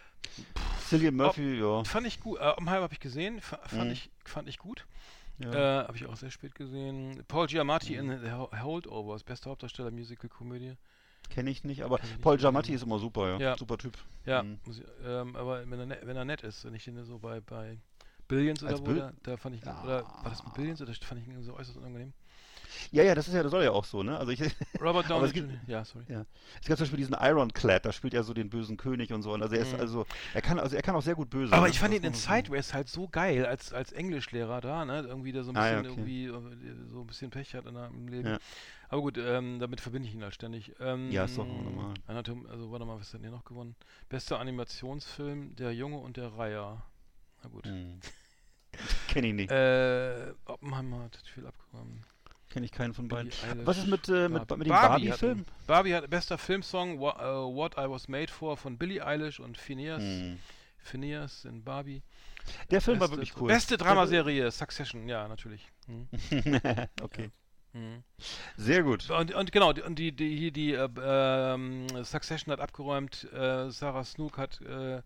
Cillian Op Murphy, ja. Fand ich gut. Äh, Oppenheimer habe ich gesehen, fa fand, Hm. ich, fand ich gut. Äh, Ja. habe ich auch sehr spät gesehen. Paul Giamatti Hm. in The Ho- Holdovers, bester Hauptdarsteller Musical-Komödie. Kenne ich nicht, aber Kann ich nicht Paul gesehen. Giamatti ist immer super, ja. Ja, Super Typ. ja. Hm. Muss ich, ähm, aber wenn er, ne wenn er nett ist, wenn ich den so bei, bei Billions Als oder wo, Bill. da, da fand ich, oder war das mit Billions oder fand ich ihn so äußerst unangenehm? Ja, ja, das ist ja, das soll ja auch so, ne? Also ich, Robert aber Downey es gibt, Junior Ja, sorry. ja, es gab zum Beispiel diesen Ironclad, da spielt er so den bösen König und so. Und also er ist Mhm. also, er kann, also er kann auch sehr gut böse. Aber Ne? ich fand Das ihn in muss man sagen. Sideways halt so geil als, als Englischlehrer da, ne? Irgendwie der so ein Ah ja, bisschen okay. irgendwie äh, so ein bisschen Pech hat in der, im Leben. Ja, Aber gut, ähm, damit verbinde ich ihn halt ständig. ja, ist doch Ähm, normal. Anatom also warte mal, was hat der noch gewonnen? Bester Animationsfilm, Der Junge und der Reiher. Na gut. Hm. Kenn ich nicht. Äh, Oppenheimer hat viel abgeräumt. Kenne ich keinen von beiden. Billie Eilish, Was ist mit, äh, mit, Barbie. mit dem Barbie hat Barbie-Film? einen- Barbie hat bester Filmsong What, uh, What I Was Made For von Billie Eilish und Phineas. Hm. Phineas in Barbie. Der Film war Beste, wirklich cool. beste Der- Dramaserie, Succession, ja, natürlich. Mhm. Okay, Mhm. sehr gut. Und, und genau, die- und die, die, hier die äh, ähm, Succession hat abgeräumt, äh, Sarah Snook hat, äh,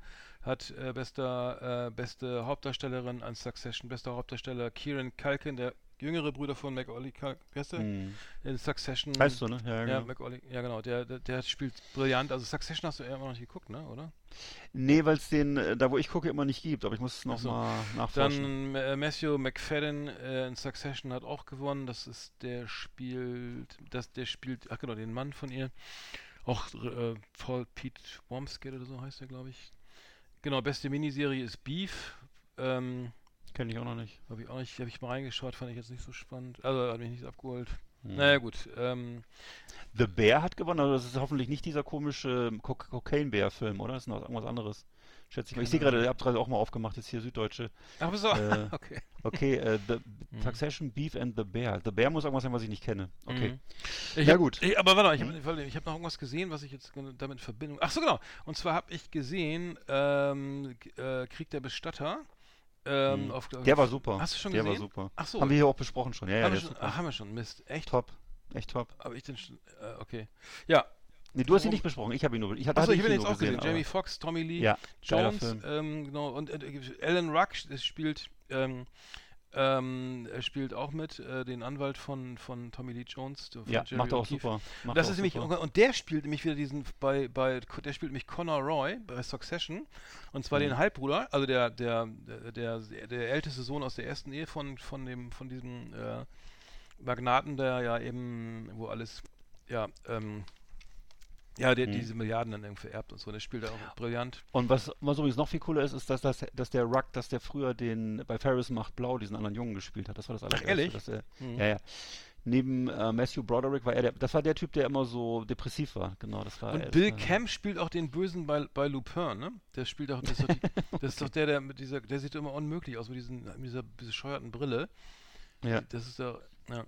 hat äh, bester, äh, beste Hauptdarstellerin an Succession, bester Hauptdarsteller Kieran Culkin, der jüngere Bruder von Macaulay Culkin, weißt du? Hm. In Succession. Heißt du, ne? Ja, Ja, genau. Macaulay, ja genau, der, der, der spielt brillant. Also Succession hast du ja immer noch nicht geguckt, ne, oder? Nee, weil es den, äh, da wo ich gucke, immer nicht gibt, aber ich muss es Ach so. nochmal nachforschen. Dann äh, Matthew McFadden äh, in Succession hat auch gewonnen. Das ist, der spielt, das, der spielt, ach genau, den Mann von ihr. Auch äh, Paul Pete Wamsgate oder so heißt er, glaube ich. Genau, beste Miniserie ist Beef. Ähm, Kenne ich auch noch nicht. habe ich auch nicht, habe ich mal reingeschaut, fand ich jetzt nicht so spannend. Also hat mich nicht abgeholt. Hm. Naja, gut. Ähm, The Bear hat gewonnen, also das ist hoffentlich nicht dieser komische Co Cocaine Bear Film, oder? Das ist noch irgendwas anderes. Schätze ich mal. Ich sehe gerade, ihr habt gerade auch mal aufgemacht, jetzt hier Süddeutsche. ach so, Äh, okay. Okay, äh, the, Mhm. Succession, Beef and the Bear. The Bear muss irgendwas sein, was ich nicht kenne. Okay. Mhm. Ich Ja, hab, gut. Ich, aber warte mal, ich habe ich hab noch irgendwas gesehen, was ich jetzt damit in Verbindung. Ach so, genau. Und zwar habe ich gesehen, ähm, K- äh, Krieg der Bestatter. Ähm, Mhm. auf, Der war super. Hast du schon Der gesehen? war super. Ach so. Haben wir hier auch besprochen schon. Ja, ja, haben, der wir ist schon, super. ach, haben wir schon. Mist. Echt? Top. Echt top. Aber ich den schon. Äh, okay. Ja. Nee, du hast ihn Warum- nicht besprochen. Ich habe ihn nur. Ich hatte Achso, ich ihn bin jetzt nur auch gesehen. aber- Jamie Foxx, Tommy Lee Ja, geiler Jones, Film. ähm, genau. Und äh, Alan Ruck das spielt, ähm, ähm, er spielt auch mit, äh, den Anwalt von, von Tommy Lee Jones. Von Ja, Jerry macht er auch O'Keefe. super. Macht Das er ist auch nämlich, super. und der spielt nämlich wieder diesen, bei, bei, der spielt nämlich Connor Roy bei Succession, und zwar Mhm. den Halbbruder, also der, der, der, der, der älteste Sohn aus der ersten Ehe von, von dem, von diesem äh, Magnaten, der ja eben, wo alles, ja, ähm, ja, der Mhm. diese Milliarden dann irgendwie vererbt und so, der spielt da auch brillant. Und was, was übrigens noch viel cooler ist, ist, dass, dass, dass der Ruck, dass der früher den bei Ferris macht Blau diesen anderen Jungen gespielt hat. Das war das allererste. ehrlich? Dass er, Mhm. Ja, ja. Neben äh, Matthew Broderick war er der, das war der Typ, der immer so depressiv war. Genau, das war Und er. Bill Das war- Camp spielt auch den Bösen bei, bei Lupin, ne? Der spielt auch, das ist doch, die, das ist doch der, der mit dieser, der sieht immer unmöglich aus mit, diesen, mit dieser bescheuerten Brille. Ja. Das ist ja, ja.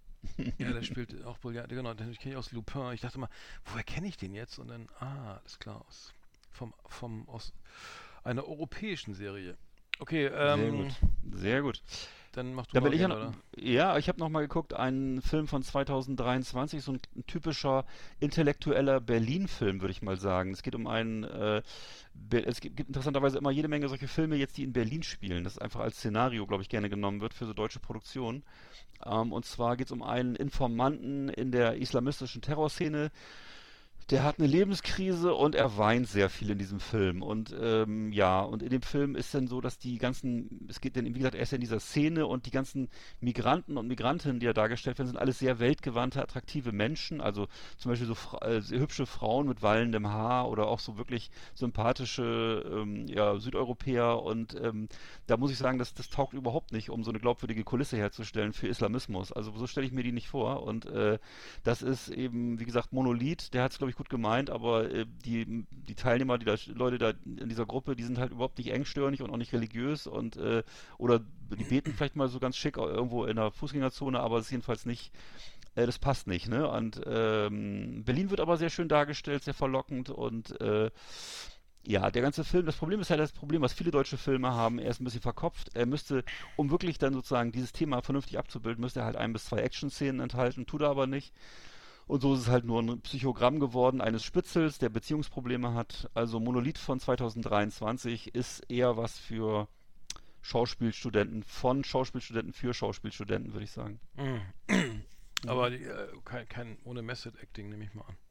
Ja, der spielt auch brillant, genau, den kenne ich aus Lupin. Ich dachte mal, woher kenne ich den jetzt? Und dann, ah, alles klar, aus, vom, vom, aus einer europäischen Serie. Okay, Sehr ähm, gut. Sehr gut. dann mach du Da mal will ich ja, gerne, noch, oder? ja, ich habe noch mal geguckt, einen Film von zweitausenddreiundzwanzig, so ein, ein typischer intellektueller Berlin-Film, würde ich mal sagen. Es geht um einen, äh, Be- es gibt, gibt interessanterweise immer jede Menge solche Filme jetzt, die in Berlin spielen, das einfach als Szenario, glaube ich, gerne genommen wird für so deutsche Produktionen. Ähm, und zwar geht es um einen Informanten in der islamistischen Terrorszene. Der hat eine Lebenskrise und er weint sehr viel in diesem Film. Und ähm, ja, und in dem Film ist dann so, dass die ganzen, es geht dann, wie gesagt, er ist ja in dieser Szene und die ganzen Migranten und Migrantinnen, die da dargestellt werden, sind alles sehr weltgewandte, attraktive Menschen. Also zum Beispiel so Fra äh, sehr hübsche Frauen mit wallendem Haar oder auch so wirklich sympathische ähm, ja, Südeuropäer. Und ähm, da muss ich sagen, das, das taugt überhaupt nicht, um so eine glaubwürdige Kulisse herzustellen für Islamismus. Also so stelle ich mir die nicht vor. Und äh, das ist eben, wie gesagt, Monolith, der hat es, glaube ich, gut gemeint, aber äh, die, die Teilnehmer, die da, Leute da in dieser Gruppe, die sind halt überhaupt nicht engstirnig und auch nicht religiös und äh, oder die beten vielleicht mal so ganz schick irgendwo in der Fußgängerzone, aber es ist jedenfalls nicht, äh, das passt nicht, ne? Und ähm, Berlin wird aber sehr schön dargestellt, sehr verlockend und äh, ja, der ganze Film, das Problem ist halt das Problem, was viele deutsche Filme haben, er ist ein bisschen verkopft. Er müsste, um wirklich dann sozusagen dieses Thema vernünftig abzubilden, müsste er halt ein bis zwei Action-Szenen enthalten, tut er aber nicht. Und so ist es halt nur ein Psychogramm geworden eines Spitzels, der Beziehungsprobleme hat. Also Monolith von zweitausenddreiundzwanzig ist eher was für Schauspielstudenten, von Schauspielstudenten für Schauspielstudenten, würde ich sagen. Mhm. Aber die, äh, kein, kein ohne Method Acting, nehme ich mal an.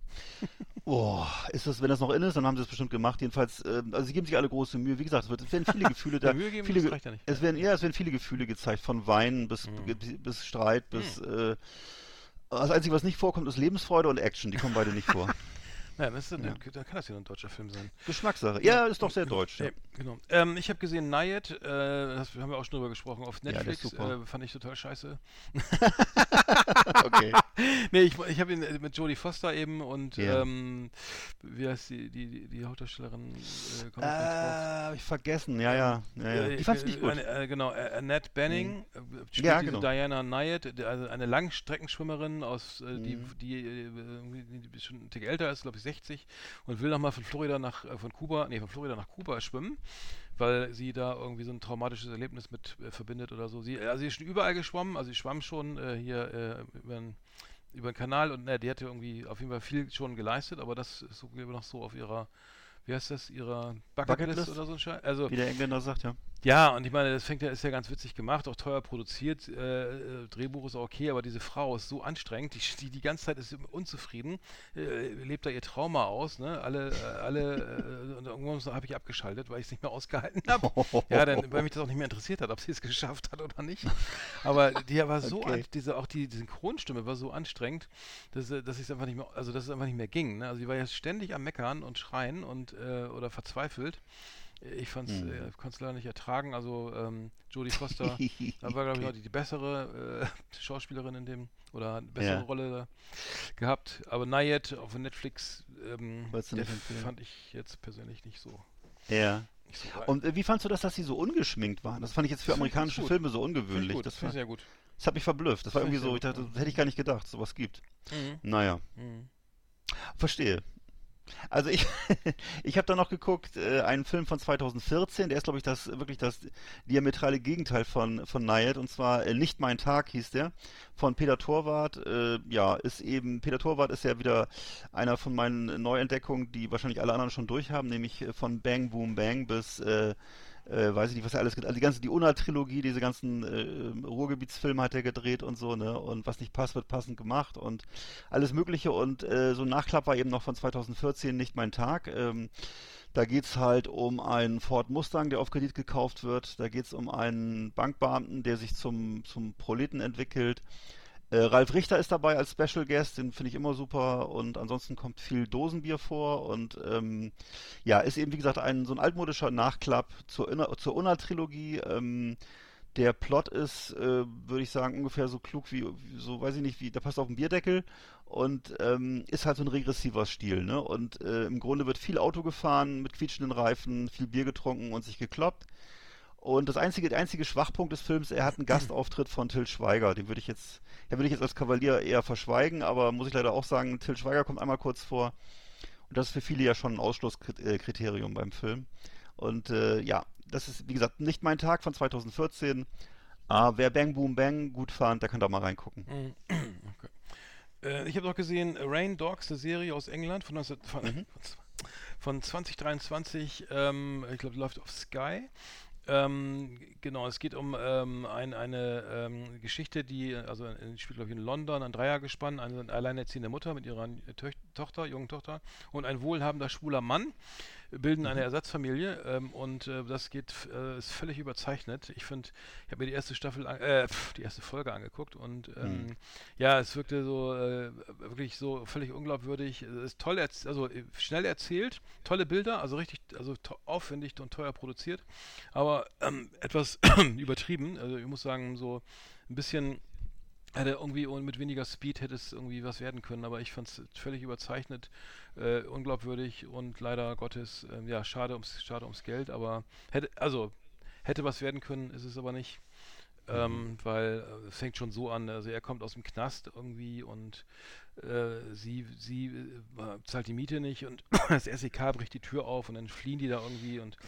Oh, ist das, wenn das noch in ist, dann haben sie es bestimmt gemacht. Jedenfalls, äh, also sie geben sich alle große Mühe. Wie gesagt, es, wird, es werden viele Gefühle da. Ja, Mühe geben, viele, das reicht ja nicht. Es werden, ja, es werden viele Gefühle gezeigt, von Weinen bis, Mhm. bis, bis Streit, bis äh, das Einzige, was nicht vorkommt, ist Lebensfreude und Action. Die kommen beide nicht vor. Ja, das ist, Ja. dann, da kann das ja nur ein deutscher Film sein. Geschmackssache. Ja, ist doch sehr deutsch. Ja. Ja, genau. Ähm, ich habe gesehen Nayed, äh, das haben wir auch schon drüber gesprochen, auf Ja, der ist Netflix. super. Äh, fand ich total scheiße. Okay. Nee, ich, ich habe ihn äh, mit Jodie Foster eben und Ja. ähm, wie heißt die, die, die, die Hauptdarstellerin? Äh, komm Äh, ich nicht drauf. hab ich vergessen. Ja, ja. ja, ja. Äh, Die fand's äh, nicht gut. Eine, äh, genau, äh, Annette Bening äh, spielt Ja, diese genau. Diana Nayed, der- also eine Langstreckenschwimmerin, aus, äh, die, Mhm. die, äh, irgendwie- die schon ein Tick älter ist, glaube ich sechzig, und will nochmal von Florida nach, äh, von Kuba, nee, von Florida nach Kuba schwimmen, weil sie da irgendwie so ein traumatisches Erlebnis mit äh, verbindet oder so. Sie, also sie ist schon überall geschwommen, also sie schwamm schon äh, hier äh, über den über den Kanal und ne, die hatte irgendwie auf jeden Fall viel schon geleistet, aber das ist so, noch so auf ihrer wie heißt das, ihrer Bucketlist? Bucketlist oder so ein Scheiß. Also, Wie der Engländer sagt, ja. ja, und ich meine, das fängt ja, ist ja ganz witzig gemacht, auch teuer produziert, äh, äh, Drehbuch ist auch okay, aber diese Frau ist so anstrengend, die, die die ganze Zeit ist unzufrieden, äh, lebt da ihr Trauma aus, ne, alle, äh, alle, äh, und irgendwann habe ich abgeschaltet, weil ich es nicht mehr ausgehalten habe. Ja, dann, weil mich das auch nicht mehr interessiert hat, ob sie es geschafft hat oder nicht. Aber die war so, Okay. an, diese, auch die, die Synchronstimme war so anstrengend, dass, äh, dass ich es einfach nicht mehr, also dass es einfach nicht mehr ging, ne, also die war ja ständig am Meckern und Schreien und, äh, oder verzweifelt. Ich fand's, Hm. äh, konnte es leider nicht ertragen. Also ähm, Jodie Foster, da war glaube ich auch die, die bessere äh, Schauspielerin in dem, oder eine bessere Ja. Rolle da gehabt. Aber Nayed auf Netflix, ähm, Wolltest du der nicht empfehlen? fand ich jetzt persönlich nicht so. Ja. Nicht so geil. Und äh, wie fandst du das, dass sie so ungeschminkt waren? Das fand ich jetzt für Das fand ich ganz amerikanische gut. Filme so Finde ich ungewöhnlich. gut, Das, finde war, ich sehr gut. das hat mich verblüfft. Das war Finde irgendwie ich sehr so, ich gut, dachte, ja. das hätte ich gar nicht gedacht, sowas gibt. Mhm. Naja, Mhm. verstehe. Also ich, ich habe da noch geguckt, äh, einen Film von zweitausendvierzehn, der ist, glaube ich, das wirklich das diametrale Gegenteil von, von Nayed, und zwar äh, Nicht mein Tag hieß der, von Peter Torwart. Äh, ja, ist eben, Peter Torwart ist ja wieder einer von meinen Neuentdeckungen, die wahrscheinlich alle anderen schon durchhaben, nämlich äh, von Bang Boom Bang bis äh, äh, weiß ich nicht, was er alles gedreht. Also die ganze, die Unna-Trilogie, diese ganzen äh, Ruhrgebietsfilme hat er gedreht und so, ne? Und was nicht passt, wird passend gemacht und alles Mögliche. Und äh, so ein Nachklapp war eben noch von zweitausendvierzehn Nicht mein Tag. Ähm, da geht's halt um einen Ford Mustang, der auf Kredit gekauft wird. Da geht's um einen Bankbeamten, der sich zum, zum Proleten entwickelt. Äh, Ralf Richter ist dabei als Special Guest, den finde ich immer super, und ansonsten kommt viel Dosenbier vor und ähm, ja, ist eben wie gesagt ein so ein altmodischer Nachklapp zur, Inner- zur Unna-Trilogie. Ähm, der Plot ist, äh, würde ich sagen, ungefähr so klug wie, wie so, weiß ich nicht, wie, der passt auf den Bierdeckel und ähm, ist halt so ein regressiver Stil, ne? Und äh, im Grunde wird viel Auto gefahren mit quietschenden Reifen, viel Bier getrunken und sich gekloppt. Und das einzige, der einzige Schwachpunkt des Films, er hat einen Gastauftritt von Till Schweiger. Den würde ich jetzt, ja, würde ich jetzt als Kavalier eher verschweigen, aber muss ich leider auch sagen, Till Schweiger kommt einmal kurz vor. Und das ist für viele ja schon ein Ausschlusskriterium beim Film. Und äh, ja, das ist, wie gesagt, nicht mein Tag von zweitausendvierzehn. Ah, wer Bang Boom Bang gut fand, der kann da mal reingucken. Mhm. Okay. Äh, ich habe noch gesehen, Rain Dogs, eine Serie aus England von, neunzehn, von, Mhm. von zwanzig dreiundzwanzig, ähm, ich glaube, läuft auf Sky. Ähm, genau, es geht um ähm, ein, eine ähm, Geschichte, die, also in, spielt glaube ich in London, ein Dreiergespann, eine alleinerziehende Mutter mit ihrer Töch Tochter, jungen Tochter und ein wohlhabender schwuler Mann bilden eine Ersatzfamilie ähm, und äh, das geht, äh, ist völlig überzeichnet. Ich finde, ich habe mir die erste Staffel, an, äh, pf, die erste Folge angeguckt und ähm, Mhm. ja, es wirkte so äh, wirklich so völlig unglaubwürdig. Es ist toll, erz also äh, schnell erzählt, tolle Bilder, also richtig, also aufwendig und teuer produziert, aber ähm, etwas übertrieben. Also ich muss sagen, so ein bisschen hätte irgendwie und mit weniger Speed hätte es irgendwie was werden können, aber ich fand es völlig überzeichnet, äh, unglaubwürdig und leider Gottes, äh, ja, schade ums, schade ums Geld, aber hätte, also hätte was werden können, ist es aber nicht, ähm, weil äh, es fängt schon so an, also er kommt aus dem Knast irgendwie und äh, sie, sie äh, zahlt die Miete nicht und das S E K bricht die Tür auf und dann fliehen die da irgendwie und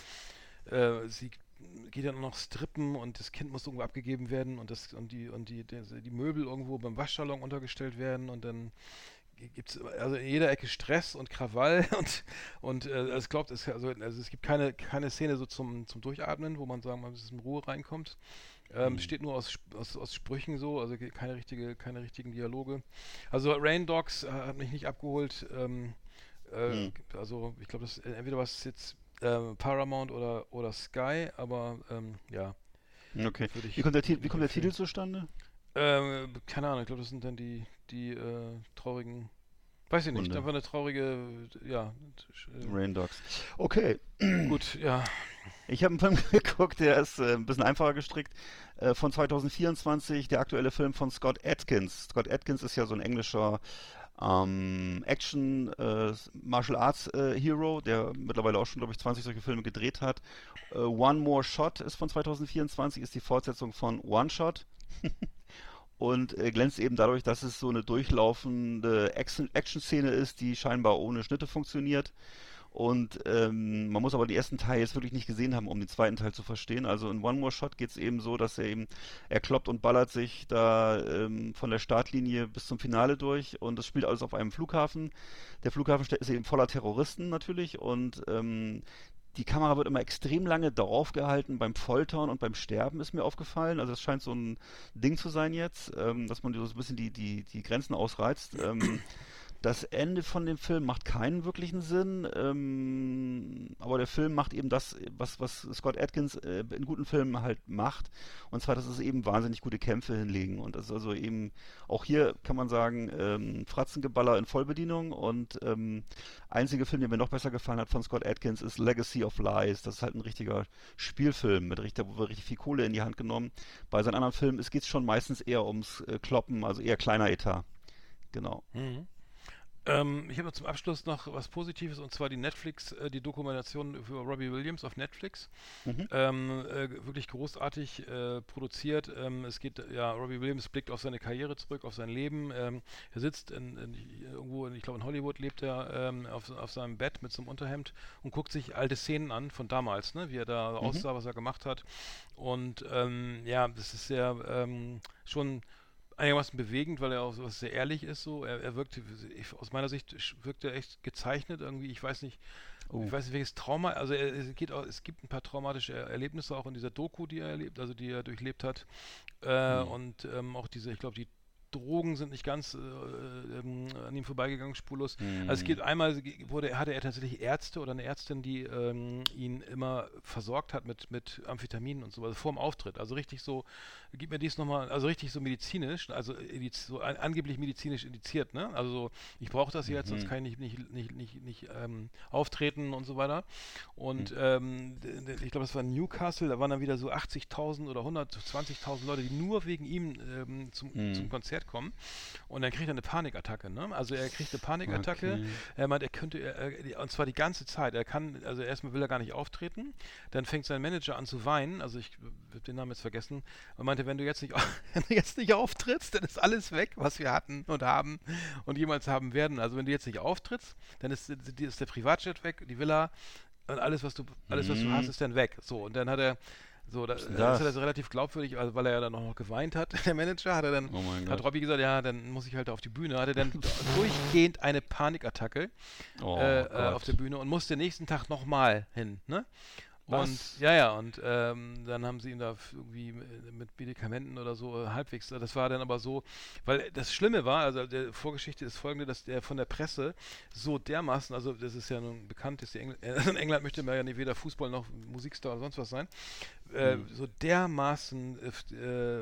äh, sie geht dann noch strippen und das Kind muss irgendwo abgegeben werden und das und die und die, die, die Möbel irgendwo beim Waschsalon untergestellt werden und dann gibt es also in jeder Ecke Stress und Krawall und und äh, es glaubt es also, also es gibt keine keine Szene so zum zum Durchatmen, wo man sagen muss, dass es in Ruhe reinkommt. Ähm, Mhm. Steht nur aus, aus, aus Sprüchen so, also keine richtige keine richtigen Dialoge. Also Rain Dogs äh, hat mich nicht abgeholt. Ähm, äh, Mhm. also ich glaube, das entweder was jetzt ähm, Paramount oder, oder Sky, aber ähm, ja, Okay. würde ich, Wie kommt der, Ti- würd wie ich kommt der empfehlen. Titel zustande? Ähm, keine Ahnung, ich glaube, das sind dann die, die äh, traurigen, weiß ich nicht, Hunde. einfach eine traurige, ja, äh, Rain Dogs. Okay. gut, ja. Ich habe einen Film geguckt, der ist äh, ein bisschen einfacher gestrickt. Äh, von zweitausendvierundzwanzig, der aktuelle Film von Scott Adkins. Scott Adkins ist ja so ein englischer ähm, Action äh, Martial Arts äh, Hero, der mittlerweile auch schon, glaube ich, zwanzig solche Filme gedreht hat. Äh, One More Shot ist von zweitausendvierundzwanzig, ist die Fortsetzung von One Shot. Und äh, glänzt eben dadurch, dass es so eine durchlaufende Action- Action-Szene ist, die scheinbar ohne Schnitte funktioniert. Und ähm, man muss aber die ersten Teile jetzt wirklich nicht gesehen haben, um den zweiten Teil zu verstehen. Also in One More Shot geht es eben so, dass er eben, er kloppt und ballert sich da ähm, von der Startlinie bis zum Finale durch und das spielt alles auf einem Flughafen. Der Flughafen ist eben voller Terroristen natürlich und ähm, die Kamera wird immer extrem lange darauf gehalten beim Foltern und beim Sterben, ist mir aufgefallen. Also das scheint so ein Ding zu sein jetzt, ähm, dass man so ein bisschen die, die, die Grenzen ausreizt. Ähm, das Ende von dem Film macht keinen wirklichen Sinn, ähm, aber der Film macht eben das, was, was Scott Adkins äh, in guten Filmen halt macht. Und zwar, dass es eben wahnsinnig gute Kämpfe hinlegen. Und das ist also eben, auch hier kann man sagen, ähm, Fratzengeballer in Vollbedienung. Und ähm, einzige Film, der mir noch besser gefallen hat von Scott Adkins, ist Legacy of Lies. Das ist halt ein richtiger Spielfilm, mit richtig, da wurde richtig viel Kohle in die Hand genommen. Bei seinen anderen Filmen geht es schon meistens eher ums äh, Kloppen, also eher kleiner Etat. Genau. Mhm. Ähm, ich habe zum Abschluss noch was Positives und zwar die Netflix, äh, die Dokumentation für Robbie Williams auf Netflix. Mhm. Ähm, äh, wirklich großartig äh, produziert. Ähm, es geht, ja, Robbie Williams blickt auf seine Karriere zurück, auf sein Leben. Ähm, er sitzt in, in, irgendwo, in, ich glaube in Hollywood lebt er, ähm, auf, auf seinem Bett mit so einem Unterhemd und guckt sich alte Szenen an von damals, ne, wie er da mhm. aussah, was er gemacht hat. Und ähm, ja, das ist sehr ähm, schon einigermaßen bewegend, weil er auch so sehr ehrlich ist. So, er, er wirkt, aus meiner Sicht wirkt er echt gezeichnet irgendwie. Ich weiß nicht, oh. ich weiß nicht welches Trauma. Also er, es geht auch, es gibt ein paar traumatische Erlebnisse auch in dieser Doku, die er erlebt, also die er durchlebt hat. Äh, mhm. Und ähm, auch diese, ich glaube, die Drogen sind nicht ganz äh, ähm, an ihm vorbeigegangen, spurlos. Mhm. Also es geht einmal, wurde, hatte er tatsächlich Ärzte oder eine Ärztin, die ähm, ihn immer versorgt hat mit, mit Amphetaminen und so, also vor dem Auftritt. Also richtig so, gib mir dies nochmal, also richtig so medizinisch, also so an, angeblich medizinisch indiziert, ne? Also so, ich brauche das jetzt, mhm. sonst kann ich nicht, nicht, nicht, nicht, nicht ähm, auftreten und so weiter. Und mhm. ähm, ich glaube, das war in Newcastle, da waren dann wieder so achtzigtausend oder hundertzwanzigtausend Leute, die nur wegen ihm ähm, zum, mhm. zum Konzert kommen und dann kriegt er eine Panikattacke, ne? Also er kriegt eine Panikattacke, okay. Er meint, er könnte, er, und zwar die ganze Zeit, er kann, also erstmal will er gar nicht auftreten, dann fängt sein Manager an zu weinen, also ich habe den Namen jetzt vergessen, und meinte, wenn du jetzt nicht, wenn du jetzt nicht auftrittst, dann ist alles weg, was wir hatten und haben und jemals haben werden, also wenn du jetzt nicht auftrittst, dann ist, ist der Privatjet weg, die Villa und alles, was du, alles, was du hast, ist dann weg, so, und dann hat er So, da, das ist das also relativ glaubwürdig, also weil er ja dann auch noch geweint hat, der Manager, hat er dann, oh hat Robbie gesagt, ja, dann muss ich halt auf die Bühne, hat er dann durchgehend eine Panikattacke oh, äh, äh, auf der Bühne und musste nächsten Tag nochmal hin, ne? Was? Und ja, ja, und ähm, dann haben sie ihn da irgendwie mit Medikamenten oder so äh, halbwegs, das war dann aber so, weil das Schlimme war, also die Vorgeschichte ist folgende, dass der von der Presse so dermaßen, also das ist ja nun bekannt, dass die Engl äh, in England möchte man ja nicht weder Fußball noch Musikstar oder sonst was sein, äh, mhm. so dermaßen äh,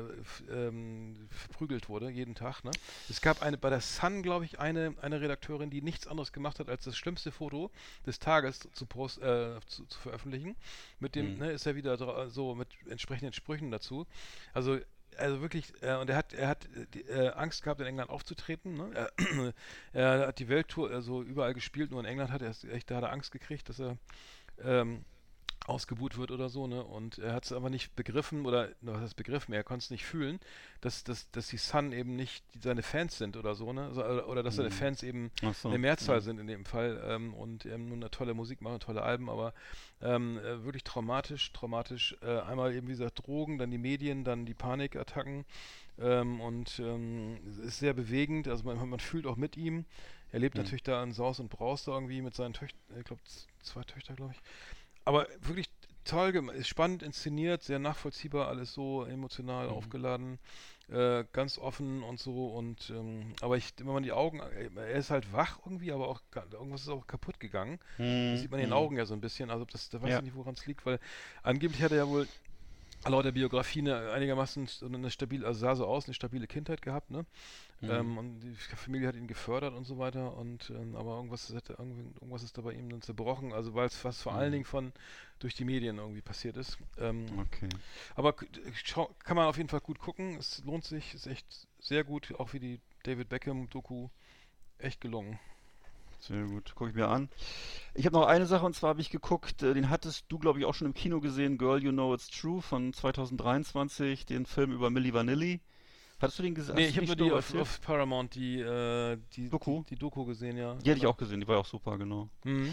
ähm, verprügelt wurde, jeden Tag, ne? Es gab eine, bei der Sun, glaube ich, eine, eine Redakteurin, die nichts anderes gemacht hat, als das schlimmste Foto des Tages zu, post, äh, zu, zu veröffentlichen. Mit dem, mhm. ne, ist er wieder so mit entsprechenden Sprüchen dazu. Also, also wirklich, äh, und er hat, er hat äh, Angst gehabt, in England aufzutreten. Ne? Er, er hat die Welttour also überall gespielt, nur in England hat er echt, da hat er Angst gekriegt, dass er ähm, ausgebuht wird oder so, ne? Und er hat es aber nicht begriffen, oder was heißt begriffen, er konnte es nicht fühlen, dass, dass, dass die Sun eben nicht seine Fans sind oder so, ne? Oder, oder dass seine Fans eben so, eine Mehrzahl ja. sind in dem Fall ähm, und ähm, nur eine tolle Musik machen, tolle Alben, aber ähm, äh, wirklich traumatisch, traumatisch. Äh, einmal eben, wie gesagt, Drogen, dann die Medien, dann die Panikattacken ähm, und ähm, es ist sehr bewegend, also man, man fühlt auch mit ihm. Er lebt mhm. natürlich da in Saus und Braus da irgendwie mit seinen Töchtern, ich glaube zwei Töchter, glaube ich. Aber wirklich toll gemacht, ist spannend inszeniert, sehr nachvollziehbar, alles so emotional mhm. aufgeladen, äh, ganz offen und so und ähm, aber ich, wenn man die Augen, er ist halt wach irgendwie, aber auch irgendwas ist auch kaputt gegangen. Mhm. Das sieht man in den Augen ja so ein bisschen, also das, da weiß ja. ich nicht, woran es liegt, weil angeblich hat er ja wohl laut der Biografie eine einigermaßen eine stabile, also sah so aus, eine stabile Kindheit gehabt, ne? Mhm. Ähm, und die Familie hat ihn gefördert und so weiter und ähm, aber irgendwas ist, irgendwas ist da bei ihm dann zerbrochen, also weil es fast vor mhm. allen Dingen von durch die Medien irgendwie passiert ist. Ähm, okay. Aber schau, kann man auf jeden Fall gut gucken, es lohnt sich, ist echt sehr gut, auch wie die David Beckham-Doku, echt gelungen. Sehr gut, gucke ich mir an. Ich habe noch eine Sache, und zwar habe ich geguckt, äh, den hattest du, glaube ich, auch schon im Kino gesehen, Girl, You Know It's True von zwanzig dreiundzwanzig, den Film über Milli Vanilli. Hattest du den gesehen? Nee, ich habe nur die auf, auf Paramount, die, äh, die, Doku? Die, die Doku gesehen, ja. Die hätte ich auch gesehen, die war ja auch super, genau. Mhm.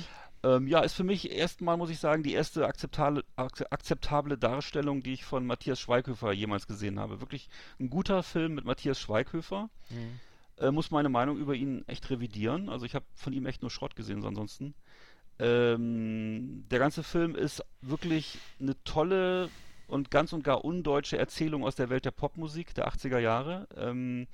Ähm, ja, ist für mich erstmal, muss ich sagen, die erste akzeptable, akze- akzeptable Darstellung, die ich von Matthias Schweighöfer jemals gesehen habe. Wirklich ein guter Film mit Matthias Schweighöfer. Mhm. Äh, muss meine Meinung über ihn echt revidieren. Also ich habe von ihm echt nur Schrott gesehen, so ansonsten. Ähm, der ganze Film ist wirklich eine tolle und ganz und gar undeutsche Erzählung aus der Welt der Popmusik der achtziger Jahre. Ähm,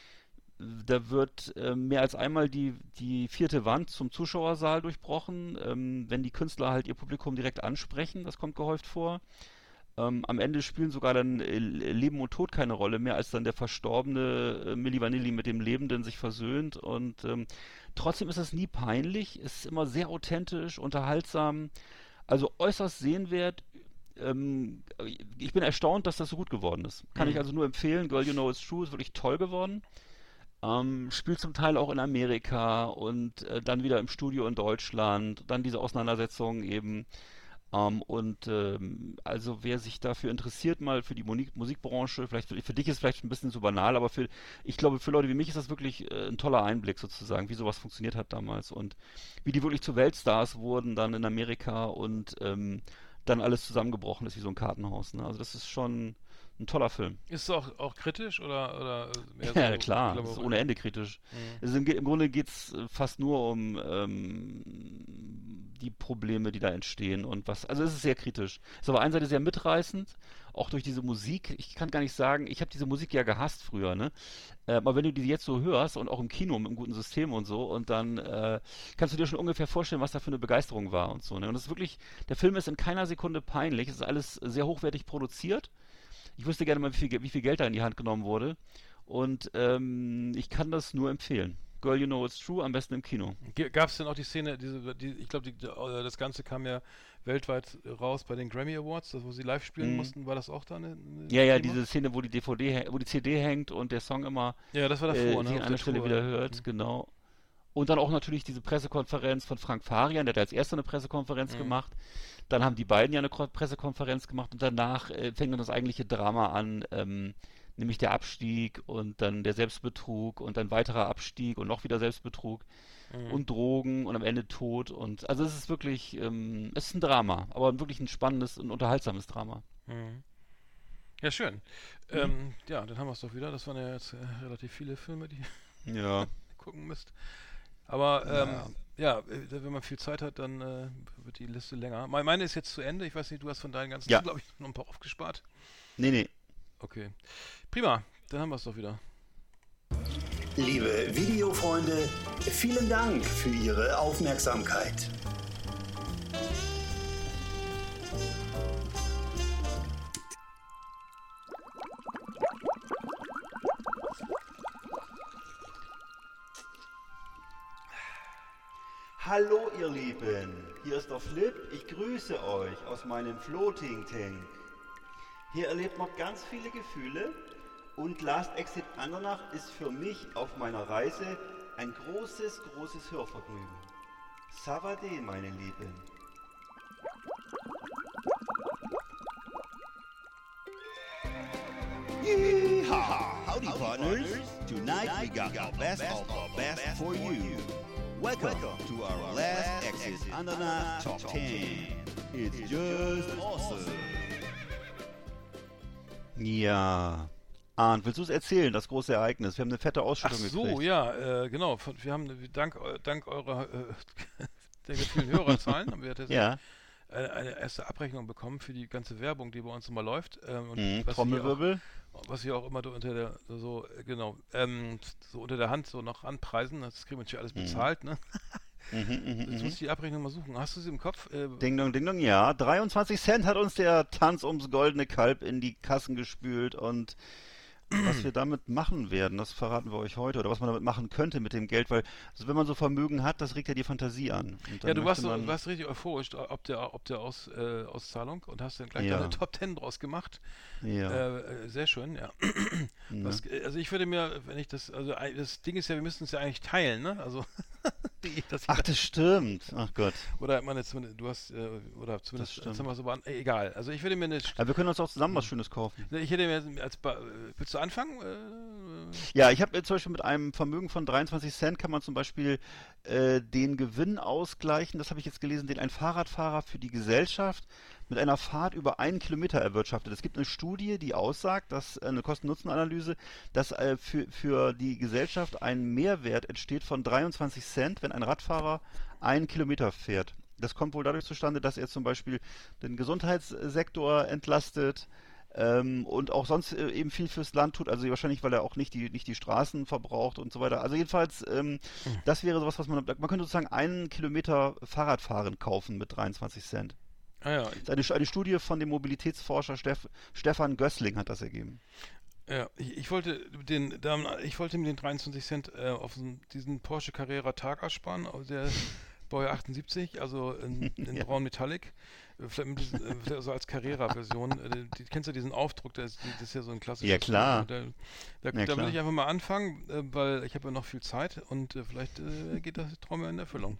da wird ähm, mehr als einmal die, die vierte Wand zum Zuschauersaal durchbrochen, ähm, wenn die Künstler halt ihr Publikum direkt ansprechen. Das kommt gehäuft vor. Ähm, am Ende spielen sogar dann äh, Leben und Tod keine Rolle mehr, als dann der verstorbene äh, Milli Vanilli mit dem Lebenden sich versöhnt. Und ähm, trotzdem ist es nie peinlich, es ist immer sehr authentisch, unterhaltsam, also äußerst sehenswert. Ähm, ich bin erstaunt, dass das so gut geworden ist. Kann ich Mhm. also nur empfehlen. Girl, You Know It's True ist wirklich toll geworden. Ähm, spielt zum Teil auch in Amerika und äh, dann wieder im Studio in Deutschland. Dann diese Auseinandersetzung eben. Ähm, und ähm, also wer sich dafür interessiert, mal für die Musik Musikbranche, vielleicht für, für dich ist es vielleicht ein bisschen zu banal, aber für, ich glaube, für Leute wie mich ist das wirklich äh, ein toller Einblick sozusagen, wie sowas funktioniert hat damals und wie die wirklich zu Weltstars wurden dann in Amerika und ähm, dann alles zusammengebrochen ist wie so ein Kartenhaus. Ne? Also das ist schon ein toller Film. Ist es auch, auch kritisch oder, oder mehr Ja, so klar, das ist glamourös? ohne Ende kritisch. Mhm. Also im, Ge- im Grunde geht es fast nur um ähm, die Probleme, die da entstehen und was. Also es ist sehr kritisch. Ist aber einerseits sehr mitreißend, auch durch diese Musik. Ich kann gar nicht sagen, ich habe diese Musik ja gehasst früher, ne? Äh, aber wenn du die jetzt so hörst und auch im Kino mit einem guten System und so, und dann äh, kannst du dir schon ungefähr vorstellen, was da für eine Begeisterung war und so, ne? Und es ist wirklich, der Film ist in keiner Sekunde peinlich. Es ist alles sehr hochwertig produziert. Ich wüsste gerne mal, wie viel, Ge- wie viel Geld da in die Hand genommen wurde. Und ähm, ich kann das nur empfehlen. Girl, You Know It's True, am besten im Kino. Gab es denn auch die Szene, diese, die, ich glaube, die, äh, das Ganze kam ja weltweit raus bei den Grammy Awards, das, wo sie live spielen Mhm. mussten, war das auch da eine, eine Ja, ja, Thema? diese Szene, wo die D V D, hä- wo die C D hängt und der Song immer Ja, das war äh, davor, sich ne? an Auf einer der Stelle Tour. wieder hört, Mhm. genau. Und dann auch natürlich diese Pressekonferenz von Frank Farian, der hat als erster eine Pressekonferenz Mhm. gemacht. Dann haben die beiden ja eine Ko- Pressekonferenz gemacht und danach äh, fängt dann das eigentliche Drama an, ähm, nämlich der Abstieg und dann der Selbstbetrug und dann weiterer Abstieg und noch wieder Selbstbetrug Mhm. und Drogen und am Ende Tod und also es ist wirklich, ähm, es ist ein Drama, aber wirklich ein spannendes und unterhaltsames Drama. Mhm. Ja, schön. Mhm. Ähm, ja, dann haben wir es doch wieder. Das waren ja jetzt äh, relativ viele Filme, die ihr Ja. gucken müsst. Aber Ja. ähm, ja, äh, wenn man viel Zeit hat, dann äh, wird die Liste länger. Me- Meine ist jetzt zu Ende. Ich weiß nicht, du hast von deinen ganzen, Ja. glaube ich, noch ein paar aufgespart. Nee, nee. Okay. Prima, dann haben wir es doch wieder. Liebe Videofreunde, vielen Dank für Ihre Aufmerksamkeit. Hallo ihr Lieben, hier ist der Flip, ich grüße euch aus meinem Floating Tank. Hier erlebt man ganz viele Gefühle und Last Exit Andernach ist für mich auf meiner Reise ein großes, großes Hörvergnügen. Savade, meine Lieben. Yeehaw! Howdy, partners. Tonight we got the best of the best for you. Welcome to our last Exit Ananas Top ten. It's just awesome. Ja. Arndt, willst du es erzählen, das große Ereignis? Wir haben eine fette Ach Ausschüttung so, gekriegt. ja, äh, genau. Von- Wir haben äh, dank, eu- dank eurer äh, der vielen Hörerzahlen haben wir tatsächlich Ja. eine, eine erste Abrechnung bekommen für die ganze Werbung, die bei uns immer läuft. Ähm, und Mhm, was wir hier Trommelwirbel. Auch, was wir auch immer unter der so äh, genau ähm, so unter der Hand so noch anpreisen. Das kriegen wir natürlich alles bezahlt, ne? Mhm, mhm, Jetzt mhm. muss ich die Abrechnung mal suchen. Hast du sie im Kopf? Äh, Ding dong, ding dong, ja. dreiundzwanzig Cent hat uns der Tanz ums goldene Kalb in die Kassen gespült und was wir damit machen werden, das verraten wir euch heute oder was man damit machen könnte mit dem Geld, weil also wenn man so Vermögen hat, das regt ja die Fantasie an. Und dann ja, du warst, möchte so, man, warst richtig euphorisch ob der, ob der Aus, äh, Auszahlung und hast dann gleich Ja. deine Top Ten draus gemacht. ja, Äh, äh, sehr schön, ja. ne? Was, äh, also ich würde mir, wenn ich das, also ei- das Ding ist ja, wir müssen es ja eigentlich teilen, ne? Also die, das Ach, das stimmt. Ach Gott. oder meine, zumindest, du hast, äh, oder zumindest, stimmt. jetzt haben wir so, äh, egal. Also ich würde mir eine, Aber wir können uns auch zusammen was Schönes kaufen. ich hätte mir als, Ba- äh, willst du anfangen? Äh, Ja, ich habe äh, zum Beispiel mit einem Vermögen von dreiundzwanzig Cent kann man zum Beispiel äh, den Gewinn ausgleichen, das habe ich jetzt gelesen, den ein Fahrradfahrer für die Gesellschaft mit einer Fahrt über einen Kilometer erwirtschaftet. Es gibt eine Studie, die aussagt, dass äh, eine Kosten-Nutzen-Analyse, dass äh, für, für die Gesellschaft ein Mehrwert entsteht von dreiundzwanzig Cent, wenn ein Radfahrer einen Kilometer fährt. Das kommt wohl dadurch zustande, dass er zum Beispiel den Gesundheitssektor entlastet, ähm, und auch sonst äh, eben viel fürs Land tut, also wahrscheinlich, weil er auch nicht die, nicht die Straßen verbraucht und so weiter. Also jedenfalls, ähm, hm. das wäre sowas, was man, man könnte sozusagen einen Kilometer Fahrradfahren kaufen mit dreiundzwanzig Cent. Ah ja. Eine, eine Studie von dem Mobilitätsforscher Steff, Stefan Gößling hat das ergeben. Ja, ich, ich wollte den, ich wollte mir den dreiundzwanzig Cent äh, auf diesen Porsche Carrera Targa sparen, der Baujahr achtundsiebzig, also in, in ja. Braun Metallic. Vielleicht, vielleicht so als Carrera-Version. Die, kennst du diesen Aufdruck? Das ist, das ist ja so ein klassischer. Ja, klar. Da, da, ja, da will ich einfach mal anfangen, weil ich habe ja noch viel Zeit und vielleicht äh, geht das Traum ja in Erfüllung.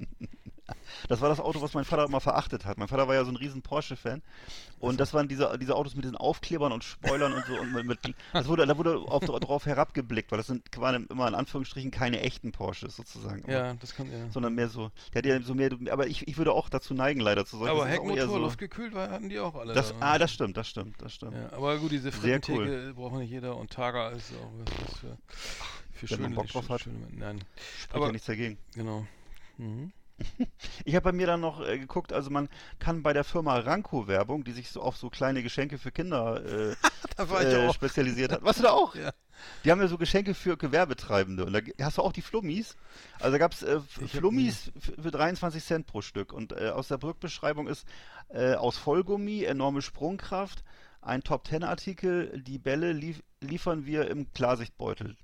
Das war das Auto, was mein Vater immer verachtet hat. Mein Vater war ja so ein riesen Porsche-Fan. Und das waren diese, diese Autos mit diesen Aufklebern und Spoilern und so. Und mit, mit, das wurde, da wurde auf, drauf herabgeblickt, weil das sind waren immer in Anführungsstrichen keine echten Porsches sozusagen. Ja, aber, das kann ja. Sondern mehr so. Der hat ja so mehr, aber ich, ich würde auch dazu neigen, leider zu solchen. Aber Heckmotor, so, luftgekühlt war, hatten die auch alle. Das, da. Ah, das stimmt, das stimmt, das stimmt. Ja, aber gut, diese Frittentheke cool. braucht nicht jeder und Targa ist auch was für, für Wenn schöne, man Bock drauf hat. Schöne, nein. Spricht aber ja nichts dagegen. Genau. Mhm. Ich habe bei mir dann noch äh, geguckt, also man kann bei der Firma Ranko Werbung, die sich so auf so kleine Geschenke für Kinder äh, da war ich äh, auch. spezialisiert hat. Warst du da auch? Ja. Die haben ja so Geschenke für Gewerbetreibende. Und da hast du auch die Flummis. Also da gab es äh, Flummis für dreiundzwanzig Cent pro Stück. Und äh, aus der Produktbeschreibung ist äh, aus Vollgummi, enorme Sprungkraft, ein Top-Ten-Artikel, die Bälle lief liefern wir im Klarsichtbeutel.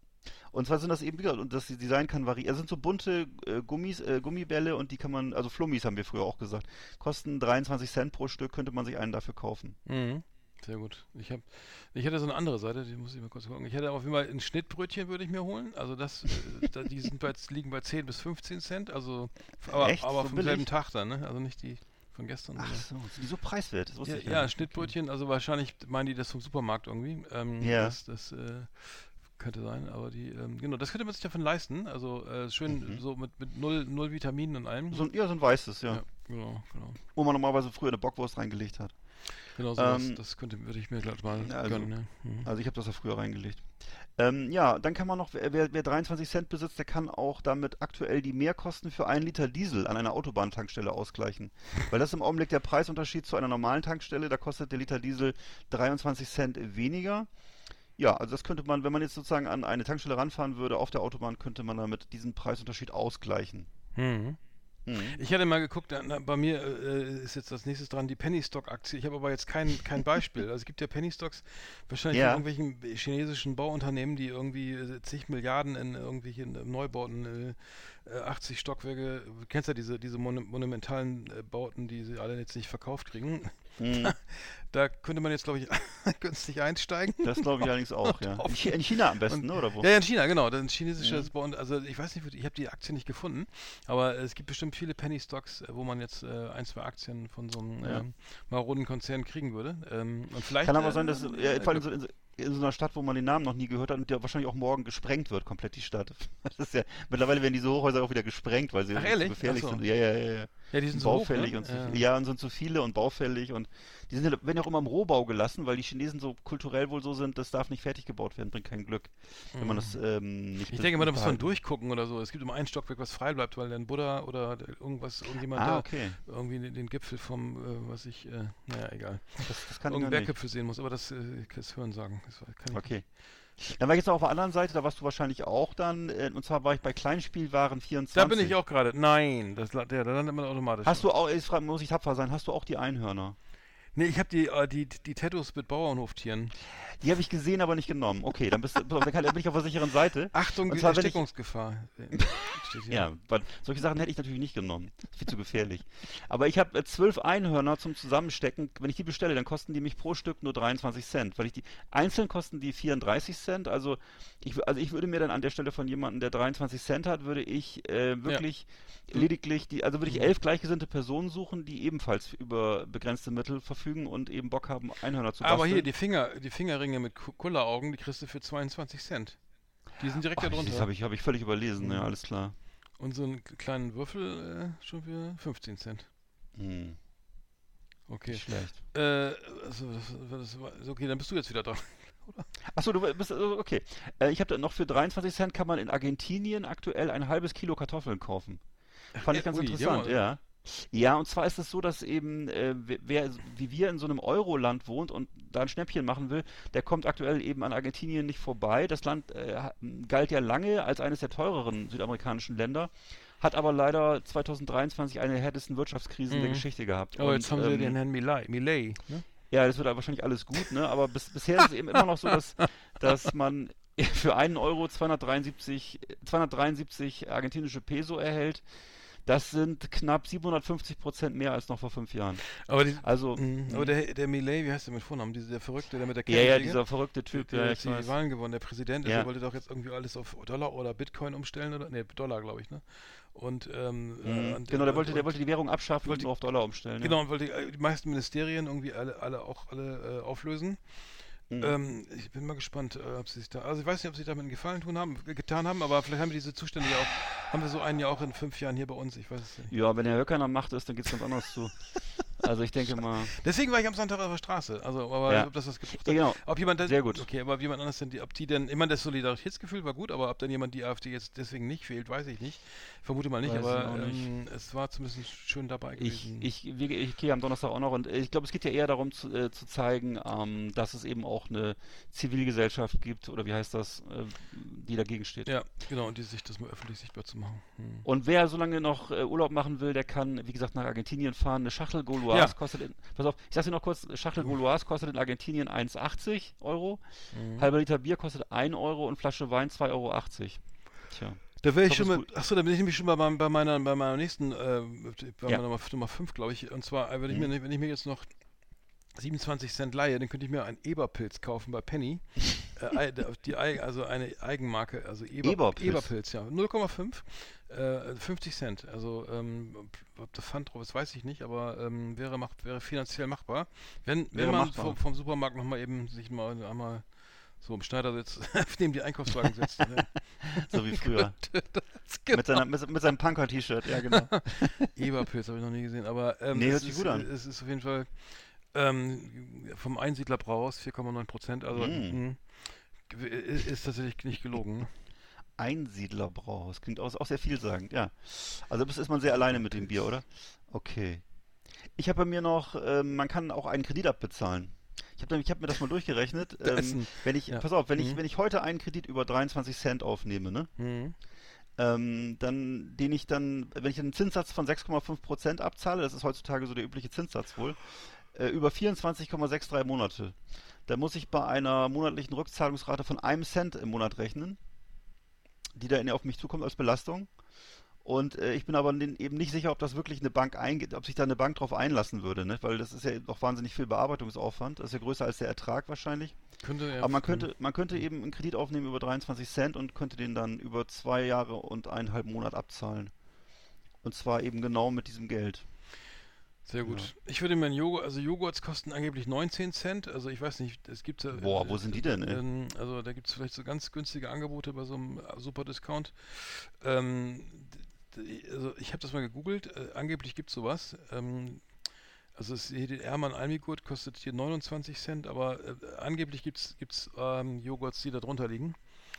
Und zwar sind das eben, und das Design kann variieren. Es sind so bunte äh, Gummis, äh, Gummibälle und die kann man, also Flummis haben wir früher auch gesagt, kosten dreiundzwanzig Cent pro Stück, könnte man sich einen dafür kaufen. Mhm. Sehr gut. Ich habe, ich hätte so eine andere Seite, die muss ich mal kurz gucken. Ich hätte auf jeden Fall ein Schnittbrötchen würde ich mir holen. Also das, äh, die sind bei, liegen bei zehn bis fünfzehn Cent, also aber, Echt? aber so vom billig? selben Tag dann, ne? Also nicht die von gestern. Ach so, sind die so preiswert? Das wusste ja, ich ja, nicht. Schnittbrötchen, also wahrscheinlich meinen die das vom Supermarkt irgendwie. Ähm, ja. Das, das äh, könnte sein, aber die, ähm, genau, das könnte man sich davon leisten. Also äh, schön Mhm. so mit, mit null, null Vitaminen und allem. So ein, ja, so ein weißes, ja. Ja, genau, genau. Wo man normalerweise früher eine Bockwurst reingelegt hat. Genau so, Ähm, das, das könnte, würde ich mir gleich mal also, gönnen. Ja. Mhm. Also ich habe das ja früher reingelegt. Ähm, ja, dann kann man noch, wer, wer dreiundzwanzig Cent besitzt, der kann auch damit aktuell die Mehrkosten für einen Liter Diesel an einer Autobahntankstelle ausgleichen. Weil das ist im Augenblick der Preisunterschied zu einer normalen Tankstelle, da kostet der Liter Diesel dreiundzwanzig Cent weniger. Ja, also das könnte man, wenn man jetzt sozusagen an eine Tankstelle ranfahren würde auf der Autobahn, könnte man damit diesen Preisunterschied ausgleichen. Mhm. Mhm. Ich hatte mal geguckt, na, bei mir äh, ist jetzt das nächste dran die Penny Stock Aktie. Ich habe aber jetzt kein, kein Beispiel. Also es gibt ja Penny Stocks wahrscheinlich Ja. von irgendwelchen chinesischen Bauunternehmen, die irgendwie äh, zig Milliarden in irgendwelchen äh, Neubauten, äh, achtzig Stockwerke, du kennst ja diese, diese mon monumentalen äh, Bauten, die sie alle jetzt nicht verkauft kriegen. Mhm. Da könnte man jetzt, glaube ich, günstig einsteigen. Das glaube ich allerdings auch, ja. In, Chi in China am besten, Und, ne, oder wo? Ja, ja, in China, genau. Das ist ein chinesisches Mhm. Bau. Also ich weiß nicht, ich habe die Aktie nicht gefunden, aber es gibt bestimmt viele Penny Stocks, wo man jetzt äh, ein, zwei Aktien von so einem Ja. ähm, maroden Konzern kriegen würde. Ähm, und vielleicht, Kann aber äh, sein, dass äh, ja, vor allem so in, in so einer Stadt, wo man den Namen noch nie gehört hat und der wahrscheinlich auch morgen gesprengt wird, komplett die Stadt. Das ist ja, mittlerweile werden diese Hochhäuser auch wieder gesprengt, weil sie Ach, so ehrlich? gefährlich Ach so. sind. Ja, ja, ja, ja. ja, die sind so hoch, baufällig ne? und zu Ja. viele. Ja, und sind zu viele und baufällig und die sind ja, werden ja auch immer im Rohbau gelassen, weil die Chinesen so kulturell wohl so sind, das darf nicht fertig gebaut werden, bringt kein Glück, wenn man das ähm, nicht Ich denke mal, da muss man behalten. durchgucken oder so. Es gibt immer ein Stockwerk, was frei bleibt, weil dann Buddha oder irgendwas, irgendjemand Ah, da okay. irgendwie den, den Gipfel vom, äh, was ich, äh, naja, egal. Das, das kann ich Irgendeinen noch nicht. Berggipfel sehen muss, aber das, äh, das Hören sagen. Das kann ich Okay. Dann war ich jetzt noch auf der anderen Seite, da warst du wahrscheinlich auch dann, äh, und zwar war ich bei Kleinspielwaren vierundzwanzig. Da bin ich auch gerade. Nein, das, der, da landet man automatisch. Hast du auch, jetzt frag- muss ich tapfer sein, hast du auch die Einhörner? Nee, ich habe die, äh, die, die Tattoos mit Bauernhoftieren. Die habe ich gesehen, aber nicht genommen. Okay, dann, bist du, dann kann- dann bin ich auf der sicheren Seite. Achtung, Und zwar, wenn ich- Erstickungsgefahr. Steht hier. Ja, weil solche Sachen hätte ich natürlich nicht genommen. Viel zu gefährlich. Aber ich habe äh, zwölf Einhörner zum Zusammenstecken. Wenn ich die bestelle, dann kosten die mich pro Stück nur dreiundzwanzig Cent. Weil ich die einzeln kosten die vierunddreißig Cent. Also ich, w- also ich würde mir dann an der Stelle von jemandem, der dreiundzwanzig Cent hat, würde ich äh, wirklich lediglich die, also würde ich elf gleichgesinnte Personen suchen, die ebenfalls über begrenzte Mittel verfügen und eben Bock haben, Einhörner zu basteln. Aber hier, die Finger, die Fingerringe mit Ku- Kulleraugen, die kriegst du für zweiundzwanzig Cent. Die sind direkt Ach, da drunter. das habe ich, hab ich völlig überlesen, Mhm. ja, alles klar. Und so einen kleinen Würfel äh, schon für fünfzehn Cent. Hm, Okay. nicht schlecht. Äh, also, das, das war, okay, dann bist du jetzt wieder dran. Achso, du bist, also, okay. Äh, ich habe da noch für dreiundzwanzig Cent kann man in Argentinien aktuell ein halbes Kilo Kartoffeln kaufen. Fand ich ganz Ui, interessant, ja. ja. Ja, und zwar ist es so, dass eben, äh, wer- wer wie wir in so einem Euro-Land wohnt und da ein Schnäppchen machen will, der kommt aktuell eben an Argentinien nicht vorbei. Das Land äh, ha- galt ja lange als eines der teureren südamerikanischen Länder, hat aber leider zwanzig dreiundzwanzig eine der härtesten Wirtschaftskrisen der Mhm. Geschichte gehabt. Aber jetzt Und, haben sie ähm, den Herrn Millet, Millet ne? ja, das wird aber wahrscheinlich alles gut, ne? Aber bis, bisher ist es eben immer noch so, dass, dass man für einen Euro zweihundertdreiundsiebzig, zweihundertdreiundsiebzig argentinische Peso erhält. Das sind knapp siebenhundertfünfzig Prozent mehr als noch vor fünf Jahren. Aber, die, Also, mh, aber der, der Millet, wie heißt der mit Vornamen? Dieser, der Verrückte, der mit der ja, ja, Kettensäge? dieser verrückte Typ, Der ja, hat ich die weiß. Wahlen gewonnen, der Präsident, Ja. der wollte doch jetzt irgendwie alles auf Dollar oder Bitcoin umstellen, oder? Ne, Dollar, glaube ich, ne? Und, ähm, Mhm. äh, und, Genau, der und- wollte, der und- wollte die Währung abschaffen wollte- und nur auf Dollar umstellen. Genau, und wollte die, die meisten Ministerien irgendwie alle, alle auch alle äh, auflösen. Ja. Mhm. Ähm, ich bin mal gespannt, äh, ob sie sich da, also ich weiß nicht, ob sie damit einen Gefallen tun haben, ge- getan haben, aber vielleicht haben wir diese Zustände ja auch, haben wir so einen ja auch in fünf Jahren hier bei uns, ich weiß es nicht. Ja, wenn der Höcker an der Macht ist, dann geht es ganz anders zu. Also ich denke mal, Deswegen war ich am Sonntag auf der Straße, also, aber Ja. ob das was gebracht hat. ja, genau. Ob jemand das, Sehr gut. Okay, aber ob jemand anders denn, die, ob die denn, ich meine, das Solidaritätsgefühl war gut, aber ob dann jemand die AfD jetzt deswegen nicht wählt, weiß ich nicht. Vermute mal nicht, Weiß ich aber auch nicht. ähm, es war zumindest schön dabei Ich, gewesen. ich, ich, ich gehe am Donnerstag auch noch und äh, ich glaube, es geht ja eher darum zu, äh, zu zeigen, ähm, dass es eben auch eine Zivilgesellschaft gibt, oder wie heißt das, äh, die dagegen steht. Ja, genau, und die sich das mal öffentlich sichtbar zu machen. Hm. Und wer so lange noch äh, Urlaub machen will, der kann, wie gesagt, nach Argentinien fahren. Eine Schachtel Gauloise Ja. kostet, in, pass auf, ich sag dir noch kurz, Schachtel Gauloise kostet in Argentinien eins Komma achtzig Euro, Mhm. halber Liter Bier kostet ein Euro und Flasche Wein zwei Euro achtzig. Tja. Da wäre ich Ich schon glaub, mal, achso, da bin ich nämlich schon mal bei, bei meiner, bei meiner nächsten, äh, bei Ja. meiner Nummer, Nummer fünf, glaube ich. Und zwar, äh, wenn ich Mhm. mir, wenn ich mir jetzt noch siebenundzwanzig Cent leihe, dann könnte ich mir einen Eberpilz kaufen bei Penny. äh, ei- der- die, Ei- also eine Eigenmarke, also Eber, Eberpilz. Eberpilz, ja. null Komma fünf, äh, fünfzig Cent. Also, ähm, ob der Pfand drauf ist, weiß ich nicht, aber ähm, wäre, mach, wäre finanziell machbar. Wenn, wenn Wäre man machbar. vom, vom Supermarkt nochmal eben sich mal einmal so im Schneidersitz neben die Einkaufswagen setzt. ne? So wie früher. Das, genau. Mit, seiner, mit, mit seinem Punker-T-Shirt, ja genau. Eberpilz habe ich noch nie gesehen, aber ähm, Nee, es, hört sich ist, gut an. es ist auf jeden Fall ähm, vom Einsiedler Brauhaus vier Komma neun Prozent, also Mm. mh, ist, ist tatsächlich nicht gelogen. ne? Einsiedlerbrauhaus. Klingt auch, auch sehr vielsagend, ja. Also das ist man sehr alleine mit dem Bier, oder? Okay. Ich habe bei mir noch, ähm, man kann auch einen Kredit abbezahlen. Ich habe ich hab mir das mal durchgerechnet. Da ist Ähm, ein- wenn ich, ja. pass auf, wenn ich, Mhm. wenn ich heute einen Kredit über dreiundzwanzig Cent aufnehme, ne? Mhm. Ähm, dann, den ich dann, wenn ich einen Zinssatz von sechs Komma fünf Prozent abzahle, das ist heutzutage so der übliche Zinssatz wohl, äh, über vierundzwanzig Komma dreiundsechzig Monate, dann muss ich bei einer monatlichen Rückzahlungsrate von einem Cent im Monat rechnen, die da in- auf mich zukommt als Belastung. Und äh, ich bin aber nin- eben nicht sicher, ob das wirklich eine Bank eingeht, ob sich da eine Bank drauf einlassen würde, ne? Weil das ist ja doch wahnsinnig viel Bearbeitungsaufwand, das ist ja größer als der Ertrag wahrscheinlich. Könnte ja Aber man könnte, man könnte eben einen Kredit aufnehmen über dreiundzwanzig Cent und könnte den dann über zwei Jahre und eineinhalb Monat abzahlen. Und zwar eben genau mit diesem Geld. Sehr gut. Ich würde mir einen Joghurt, also Joghurts kosten angeblich neunzehn Cent, also ich weiß nicht, es gibt ja... Boah, wo sind die denn, ey? Ähm, also da gibt es vielleicht so ganz günstige Angebote bei so einem äh, Super-Discount. Ähm, d- d- also ich habe das mal gegoogelt, äh, angeblich gibt es sowas. Ähm, also es, hier der Ermann Almigurt kostet hier neunundzwanzig Cent, aber äh, angeblich gibt es ähm, Joghurts, die da drunter liegen.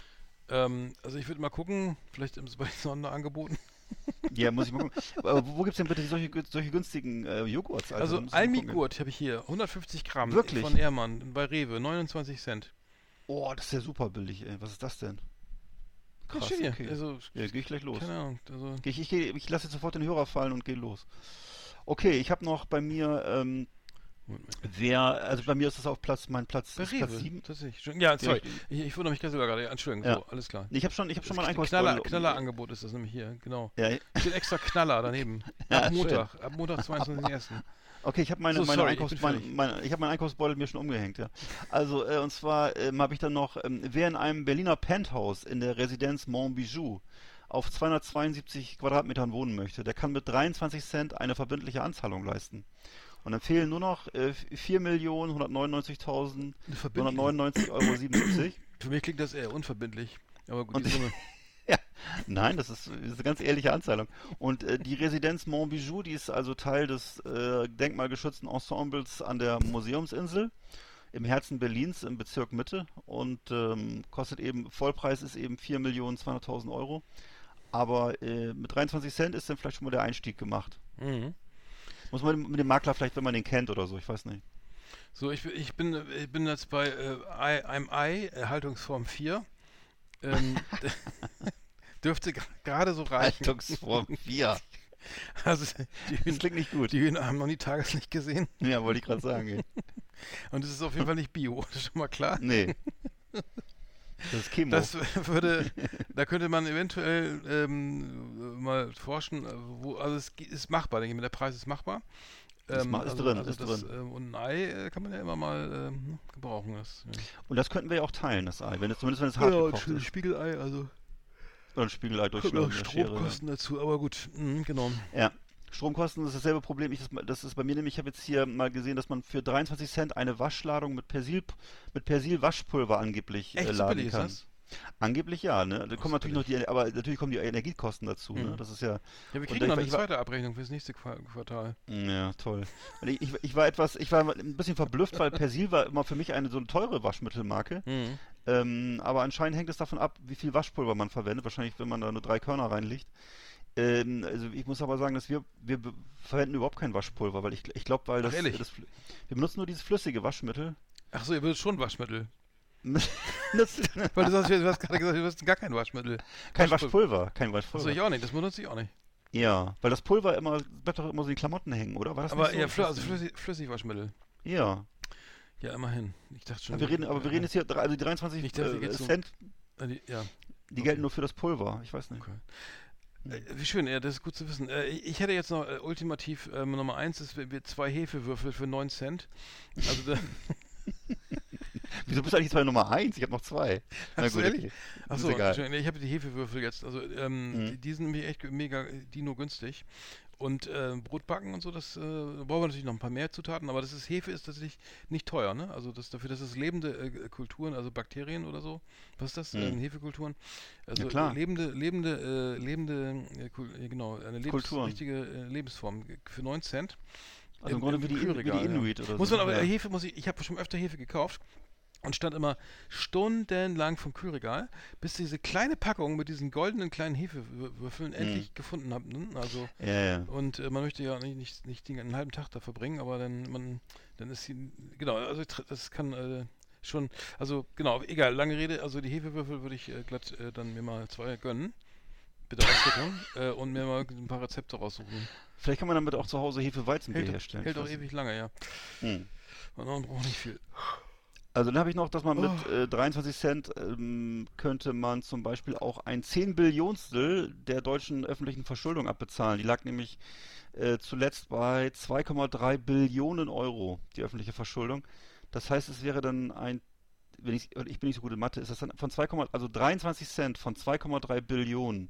Ähm, also ich würde mal gucken, vielleicht im- bei den Sonderangeboten. Ja, muss ich mal gucken. Aber wo, wo gibt es denn bitte solche, gü- solche günstigen äh, Joghurts? Alter? Da Also muss ich mal gucken. Almigurt habe ich hier, hundertfünfzig Gramm Wirklich? von Ermann bei Rewe, neunundzwanzig Cent. Oh, das ist ja super billig, ey. Was ist das denn? Ja, Krass, steht hier. okay. Also, Ja, gehe ich gleich los. keine Ahnung. Also, Geh Ich, ich, geh- ich lasse jetzt sofort den Hörer fallen und gehe los. Okay, ich habe noch bei mir, ähm, wer, also bei mir ist das auf Platz, mein Platz, bei ist Platz Rewe, sieben. tatsächlich. Schon- Ja, sorry. ich- Ich, ich wundere mich gerade sogar gerade. Ja, Entschuldigung, Ja. so, alles klar. Ich habe schon, ich habe schon mal einen Das Knaller, Einkaufsbeutel. Knallerangebot ist das nämlich hier, genau. Ja, Steht extra Knaller daneben. Ja, ab schön. Montag, ab Montag, zweiundzwanzigsten ersten okay, ich habe meine, So, meine sorry, ich Einkaufs bin mein, fertig. mein, ich habe meinen Einkaufsbeutel mir schon umgehängt, ja. Also, äh, und zwar ähm, habe ich dann noch, ähm, wer in einem Berliner Penthouse in der Residenz Montbijou auf zweihundertzweiundsiebzig Quadratmetern wohnen möchte, der kann mit dreiundzwanzig Cent eine verbindliche Anzahlung leisten. Und dann fehlen nur noch äh, vier Millionen hundertneunundneunzigtausendneunhundertneunundneunzig Euro siebenundsiebzig. Für mich klingt das eher unverbindlich. Aber gut, Und die Summe. Ja, nein, das ist, das ist eine ganz ehrliche Anzahlung. Und äh, die Residenz Montbijou, die ist also Teil des äh, denkmalgeschützten Ensembles an der Museumsinsel im Herzen Berlins im Bezirk Mitte und ähm, kostet eben, Vollpreis ist eben vier Millionen zweihunderttausend Euro. Aber äh, mit dreiundzwanzig Cent ist dann vielleicht schon mal der Einstieg gemacht. Mhm. Muss man mit dem Makler vielleicht, wenn man den kennt oder so, ich weiß nicht. So, ich, ich, bin, ich bin jetzt bei äh, I, I'm I, Erhaltungsform vier. Ähm, dürfte gerade so reichen. Haltungsform vier. Also die Das Hühner, klingt nicht gut. die Hühner haben noch nie Tageslicht gesehen. Ja, wollte ich gerade sagen. Ey. Und es ist auf jeden Fall nicht Bio, das ist schon mal klar. Nee. Das ist Chemo. Das würde, da könnte man eventuell ähm, mal forschen, wo, also es ist machbar, denke ich, der Preis ist machbar. Ist, Ähm, ma- ist also, drin, also ist das, drin. ähm, und ein Ei äh, kann man ja immer mal ähm, gebrauchen. Das, ja. Und das könnten wir ja auch teilen, das Ei. Wenn es, zumindest wenn es hart gekocht ist. Spiegelei, also Oder ein Spiegelei kommt durchschneiden noch mit der Schere. Stromkosten dazu, aber gut, mhm, genau. Ja. Stromkosten ist dasselbe Problem. Ich, das, das ist bei mir nämlich, ich habe jetzt hier mal gesehen, dass man für dreiundzwanzig Cent eine Waschladung mit Persil, mit Persil-Waschpulver angeblich äh, Echt so laden billig ist kann. das? Angeblich ja, ne? Da ist kommen natürlich noch die, aber natürlich kommen die Energiekosten dazu, Mhm. ne? Das ist ja. Ja, wir und kriegen ich- noch eine ich war- zweite Abrechnung fürs nächste Qua- Quartal. Ja, toll. Und ich, ich, ich war etwas, ich war ein bisschen verblüfft, weil Persil war immer für mich eine so eine teure Waschmittelmarke. Mhm. Ähm, aber anscheinend hängt es davon ab, wie viel Waschpulver man verwendet. Wahrscheinlich, wenn man da nur drei Körner reinlegt. Ähm, also ich muss aber sagen, dass wir, wir be- verwenden überhaupt kein Waschpulver, weil ich, ich glaube, weil Ach, das, ehrlich? das, wir benutzen nur dieses flüssige Waschmittel. Achso, ihr würdet schon Waschmittel. das, Weil du, sagst, du hast gerade gesagt, du hast gar kein Waschmittel. kein Waschpulver. Waschpulver, kein Achso, Waschpulver. ich auch nicht, das benutze ich auch nicht. Ja, weil das Pulver immer, bleibt doch immer so in den Klamotten hängen, oder? War das Aber nicht so? ja, flü Das- also flüssig, Flüssigwaschmittel. Ja, Ja, immerhin. Ich dachte schon. aber wir reden, aber wir reden jetzt hier, drei- also die dreiundzwanzig Ich dachte, hier äh, geht's um- Cent, Äh, die, ja, die okay. gelten nur für das Pulver. Ich weiß nicht. okay. Äh, wie schön, ja, das ist gut zu wissen. Äh, ich ich hätte jetzt noch äh, ultimativ ähm, Nummer eins, ist wir- wir zwei Hefewürfel für neun Cent. Also da, Wieso bist du eigentlich zwei Nummer eins? Ich habe noch zwei. Na Ach so, gut, ehrlich? okay. Achso, Ist egal. ich habe die Hefewürfel jetzt. Also ähm, Mhm. die, die sind nämlich echt mega, die nur günstig. Und äh, Brotbacken und so, das äh, da brauchen wir natürlich noch ein paar mehr Zutaten, aber das ist Hefe ist tatsächlich nicht teuer, ne? Also das dafür, dass es lebende äh, Kulturen, also Bakterien oder so. Was ist das? Mhm. Ähm, Hefekulturen. Also Ja, klar. lebende, lebende, äh, lebende, äh, Kul- äh, genau, eine lebens Kulturen. richtige äh, Lebensform für neun Cent. Also im Im- Grunde im wie die, In- wie die Kühlregal, ja. Inuit oder Muss so. man aber, ja. äh, Hefe muss ich, ich habe schon öfter Hefe gekauft und stand immer stundenlang vom Kühlregal, bis diese kleine Packung mit diesen goldenen kleinen Hefewürfeln endlich gefunden habe. Ne? Also, Ja, ja. und äh, man möchte ja nicht, nicht, nicht den einen halben Tag da verbringen, aber dann, man, dann ist sie, genau, also tr- das kann äh, schon, also genau, egal, lange Rede, also die Hefewürfel würde ich äh, glatt äh, dann mir mal zwei gönnen. Bitte Ausdrückung, äh, und mir mal ein paar Rezepte raussuchen. Vielleicht kann man damit auch zu Hause Hefe-Weizenbier Hält, herstellen. hält Ich auch weiß nicht. ewig lange, ja. Hm. Man braucht nicht viel. Also dann habe ich noch, dass man mit Oh. äh, dreiundzwanzig Cent ähm, könnte man zum Beispiel auch ein zehn Billionstel der deutschen öffentlichen Verschuldung abbezahlen. Die lag nämlich äh, zuletzt bei zwei Komma drei Billionen Euro, die öffentliche Verschuldung. Das heißt, es wäre dann ein, wenn ich, ich bin nicht so gut in Mathe, ist das dann von zwei, also dreiundzwanzig Cent von zwei Komma drei Billionen.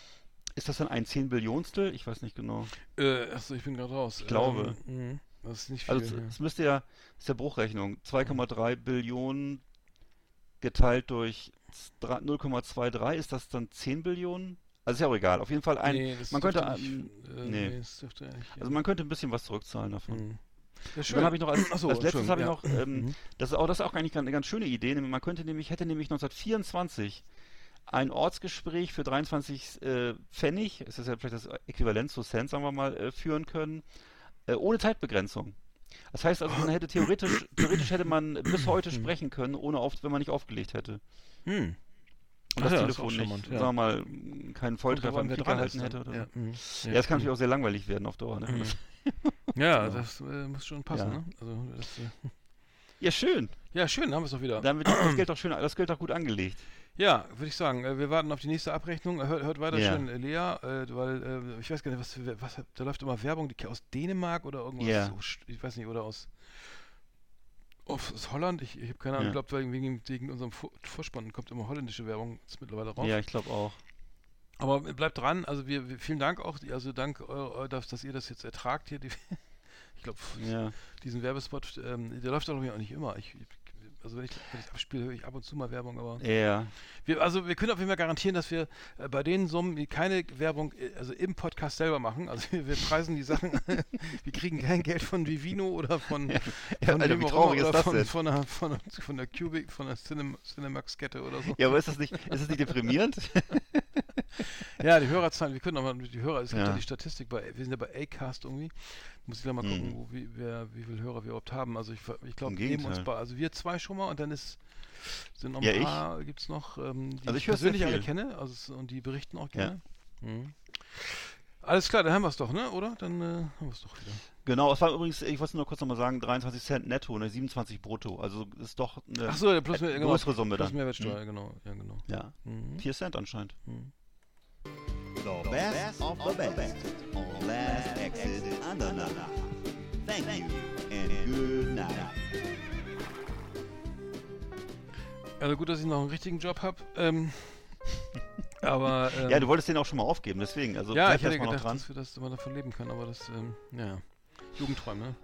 Ist das dann ein zehn Billionstel? Ich weiß nicht genau. Äh, achso, ich bin gerade raus. Ich glaube. Ähm, mh, das ist nicht viel. Also es, ja. es müsste ja, das ist ja Bruchrechnung, zwei Komma drei Billionen geteilt durch dr- null Komma zweiundzwanzig, ist das dann zehn Billionen? Also ist ja auch egal, auf jeden Fall ein, Nee, das man könnte, dürfte nicht, ähm, äh, nee. nee, das dürfte eigentlich, also man könnte ein bisschen was zurückzahlen davon. Mhm. Ja, Und dann habe ich noch als, Achso, als letztes habe ich noch, Entschuldigung, ähm, ja. Mhm. das ist auch, das ist auch eigentlich eine ganz schöne Idee, nämlich man könnte nämlich, hätte nämlich neunzehnhundertvierundzwanzig ein Ortsgespräch für dreiundzwanzig äh, Pfennig, ist das ja vielleicht das Äquivalent zu Cent, sagen wir mal, äh, führen können, äh, ohne Zeitbegrenzung. Das heißt also, man hätte theoretisch, theoretisch hätte man bis heute sprechen können, ohne auf, wenn man nicht aufgelegt hätte. Hm. Und Ach das ja, Telefon ist auch nicht, charmant, ja. sagen wir mal, keinen Kommt drauf Volltreffer an, im wer Klick dran gehalten ist hätte. dann. Oder Ja, so. mhm. Ja, das kann natürlich auch sehr langweilig werden auf Dauer. Ne? Mhm. Das- Ja, Genau. das äh, muss schon passen, Ja. ne? Also, das, äh, Ja, schön. ja, schön, haben wir es doch wieder. Dann wird das Geld auch schön, das Geld auch gut angelegt. Ja, würde ich sagen. Äh, wir warten auf die nächste Abrechnung. Hört, hört weiter Ja. schön, äh, Lea, äh, weil äh, ich weiß gar nicht, was, für- was da läuft immer Werbung, die aus Dänemark oder irgendwas. Ja. So, ich weiß nicht, oder aus, aus, aus Holland. Ich, ich habe keine Ahnung. Ja. Ich glaube, wegen, wegen unserem Vor Vorspann kommt immer holländische Werbung jetzt mittlerweile raus. Ja, ich glaube auch. Aber bleibt dran. Also wir, wir vielen Dank auch, also dank, äh, dass, dass ihr das jetzt ertragt hier. Die, ich glaube, Ja. diesen Werbespot, ähm, der läuft doch auch nicht immer. Ich, ich, also wenn ich, wenn ich abspiele, höre ich ab und zu mal Werbung, aber Ja. Wir, also wir können auf jeden Fall garantieren, dass wir äh, bei den Summen keine Werbung, äh, also im Podcast selber machen. Also wir, wir preisen die Sachen, wir kriegen kein Geld von Vivino oder von, Ja, von Alter, wem wie auch traurig immer ist oder das von, denn? von, der, von, der, von der Cubic, von der Cinem, Cinemax-Kette oder so. Ja, aber ist das nicht, ist das nicht deprimierend? Ja, die Hörerzahlen, wir können auch mal die Hörer, es gibt ja, Ja. die Statistik bei, wir sind ja bei Acast irgendwie, muss ich gleich mal gucken, Mhm. wo, wie, wer, wie viele Hörer wir überhaupt haben. Also ich, ich glaube, Im wir nehmen uns Gegenteil. bei, also wir zwei schon mal und dann ist, sind noch ein Ja, ich. paar, gibt es noch, ähm, die Also ich ich hör's sehr persönlich alle viel. kenne, also, es- und die berichten auch gerne. Mhm. Alles klar, dann haben wir es doch, ne, oder? Dann äh, haben wir es doch wieder. Genau, es war übrigens, ich wollte nur kurz nochmal sagen, dreiundzwanzig Cent netto, ne, siebenundzwanzig brutto. Also ist doch eine Achso, der plus, äh, genau, größere Summe plus dann. Mehrwertsteuer, genau, ja genau. Ja, Mhm. vier Cent anscheinend. Mhm. The best of the best on Last Exit Andernach. Thank you and good night. Also gut, dass ich noch einen richtigen Job habe, ähm, aber ähm, Ja, du wolltest den auch schon mal aufgeben, deswegen. Also ja, bleib ich hätte erst mal noch gedacht, dran. dass wir das immer davon leben können, aber das, ähm, ja, Jugendträume, ne?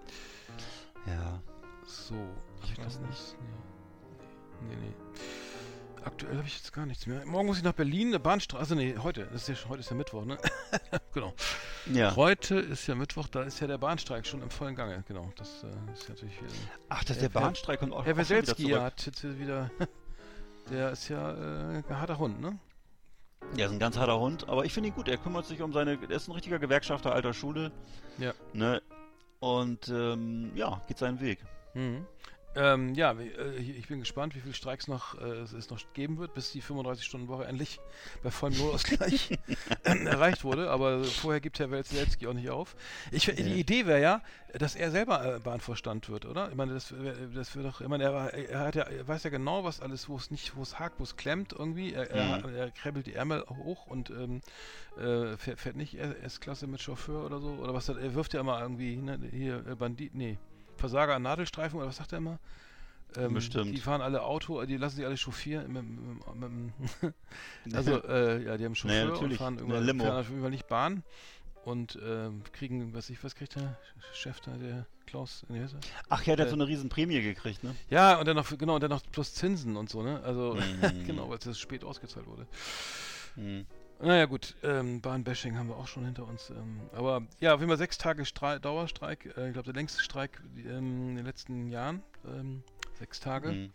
Ja. So, ich das nicht. Nee, nee, nee. Aktuell habe ich jetzt gar nichts mehr. Morgen muss ich nach Berlin, eine Bahnstraße, nee, heute, das ist ja, schon- heute ist ja Mittwoch, ne? Genau. Ja. Heute ist ja Mittwoch, da ist ja der Bahnstreik schon im vollen Gange, genau. Das äh, ist natürlich... Äh, Ach, das ist Herr- der Bahnstreik kommt auch, Herr auch schon wieder Weselski zurück. hat jetzt wieder... Der ist ja äh, ein harter Hund, ne? Ja, ist ein ganz harter Hund, aber ich finde ihn gut. Er kümmert sich um seine, er ist ein richtiger Gewerkschafter alter Schule. Ja. Ne? Und ähm, ja, geht seinen Weg. Mhm. Ähm, ja, wie- äh, ich ich bin gespannt, wie viele Streiks noch äh, es es noch geben wird, bis die fünfunddreißig-Stunden-Woche endlich bei vollem Lohnausgleich erreicht wurde. Aber vorher gibt Herr Weselski auch nicht auf. Ich, Die Ja. Idee wäre ja, dass er selber äh, Bahnvorstand wird, oder? Ich meine, das, wär- das wird doch, ich meine, er, war- er, hat ja, er weiß ja genau, was alles, wo es nicht, wo es hakt, wo es klemmt irgendwie. Er, er, Mhm. er krabbelt die Ärmel hoch und ähm, äh, fährt, fährt nicht S-Klasse mit Chauffeur oder so. Oder was, er wirft ja immer irgendwie, ne, hier äh, Bandit, nee. Versager an Nadelstreifen, oder was sagt er immer? Ähm, Bestimmt. Die fahren alle Auto, die lassen sich alle chauffieren. Mit, mit, mit, also, äh, ja, die haben Chauffeur Naja, und natürlich. fahren Eine irgendwann, Limo. fahren auf jeden Fall nicht Bahn und ähm, kriegen, was ich, was kriegt der Chef da, der Klaus? Nee, ist er? Ach ja, der hat Äh, so eine riesen Prämie gekriegt, ne? Ja, und dann noch, genau, und dann noch plus Zinsen und so, ne? Also, Mhm. genau, weil es spät ausgezahlt wurde. Mhm. Naja, gut, ähm, Bahnbashing haben wir auch schon hinter uns. Ähm, aber ja, auf jeden Fall sechs Tage Strei Dauerstreik. Äh, ich glaube, der längste Streik ähm, in den letzten Jahren. Ähm, sechs Tage. Mhm.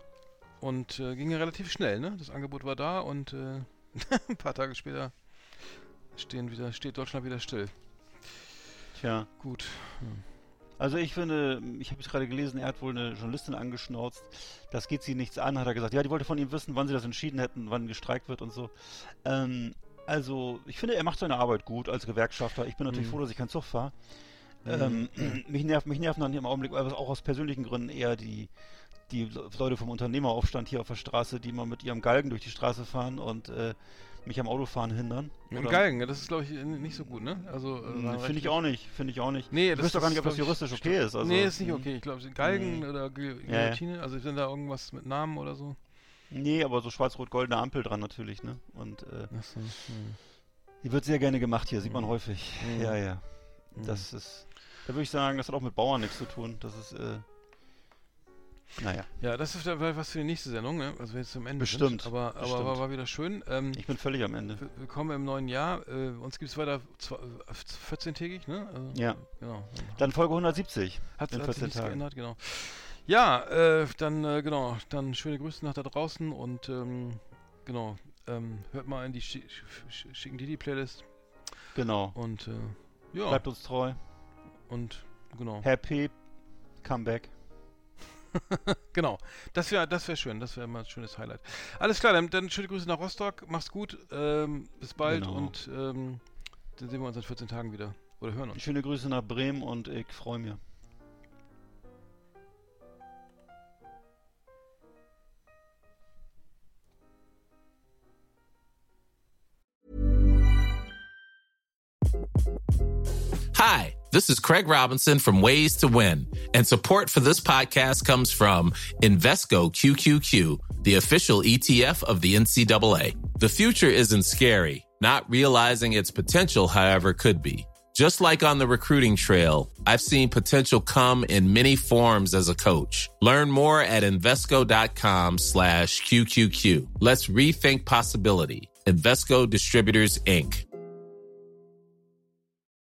Und äh, ging ja relativ schnell, ne? Das Angebot war da und äh, ein paar Tage später stehen wieder, steht Deutschland wieder still. Tja. Gut. Also ich finde, ich habe es gerade gelesen, er hat wohl eine Journalistin angeschnauzt. Das geht sie nichts an, hat er gesagt. Ja, die wollte von ihm wissen, wann sie das entschieden hätten, wann gestreikt wird und so. Ähm, also ich finde, er macht seine Arbeit gut als Gewerkschafter. Ich bin natürlich Mhm. froh, dass ich keinen Zug fahre. Mhm. Ähm, mich, nervt, mich nerven dann im Augenblick, aber auch aus persönlichen Gründen eher die, die Leute vom Unternehmeraufstand hier auf der Straße, die mal mit ihrem Galgen durch die Straße fahren und äh, mich am Autofahren hindern. Mit dem Oder- Galgen, ja, das ist, glaube ich, nicht so gut, ne? Also, äh, Hm, rein Finde ich rechtlich- auch nicht, finde ich auch nicht. Nee, ich das weiß doch gar nicht, ob glaub das ich, juristisch st- okay ist. Also, nee, ist nicht hm. okay. Ich glaube, Galgen Nee. oder Gu- Ja, ja. Guillotine, also sind da irgendwas mit Namen oder so? Nee, aber so schwarz-rot-goldene Ampel dran natürlich, ne? Und äh, Achso. Hm. die wird sehr gerne gemacht hier, sieht man Mhm. häufig. Mhm. Ja, ja. Mhm. Das ist, da würde ich sagen, das hat auch mit Bauern nichts zu tun. Das ist, äh, naja, Ja, das ist ja was für die nächste Sendung, ne? Also wenn jetzt zum Ende Bestimmt, sind. Aber, aber bestimmt. war, war wieder schön. Ähm, ich bin völlig am Ende. wir- Willkommen im neuen Jahr. Äh, uns gibt es weiter zwa- äh, vierzehntägig, ne? Also, Ja. Genau. Dann Folge hundertsiebzig Hat, in hat sich vierzehn nichts Tagen. geändert, genau. Ja, äh, dann, äh, genau, dann schöne Grüße nach da draußen und, ähm, genau, ähm, hört mal in die Schi Sch Schicken die die Playlist Genau. und, äh, ja, Bleibt uns treu. und, genau, Happy Comeback. genau, das wäre das wär schön, das wäre mal ein schönes Highlight. Alles klar, dann, dann schöne Grüße nach Rostock, mach's gut, ähm, bis bald Genau. und, ähm, dann sehen wir uns in vierzehn Tagen wieder, oder hören uns. Schöne Grüße nach Bremen und ich freue mich. Hi, this is Craig Robinson from Ways to Win, and support for this podcast comes from Invesco Q Q Q, the official E T F of the N C double A. The future isn't scary. Not realizing its potential, however, could be. Just like on the recruiting trail, I've seen potential come in many forms as a coach. Learn more at Invesco.com slash QQQ. Let's rethink possibility. Invesco Distributors, Incorporated.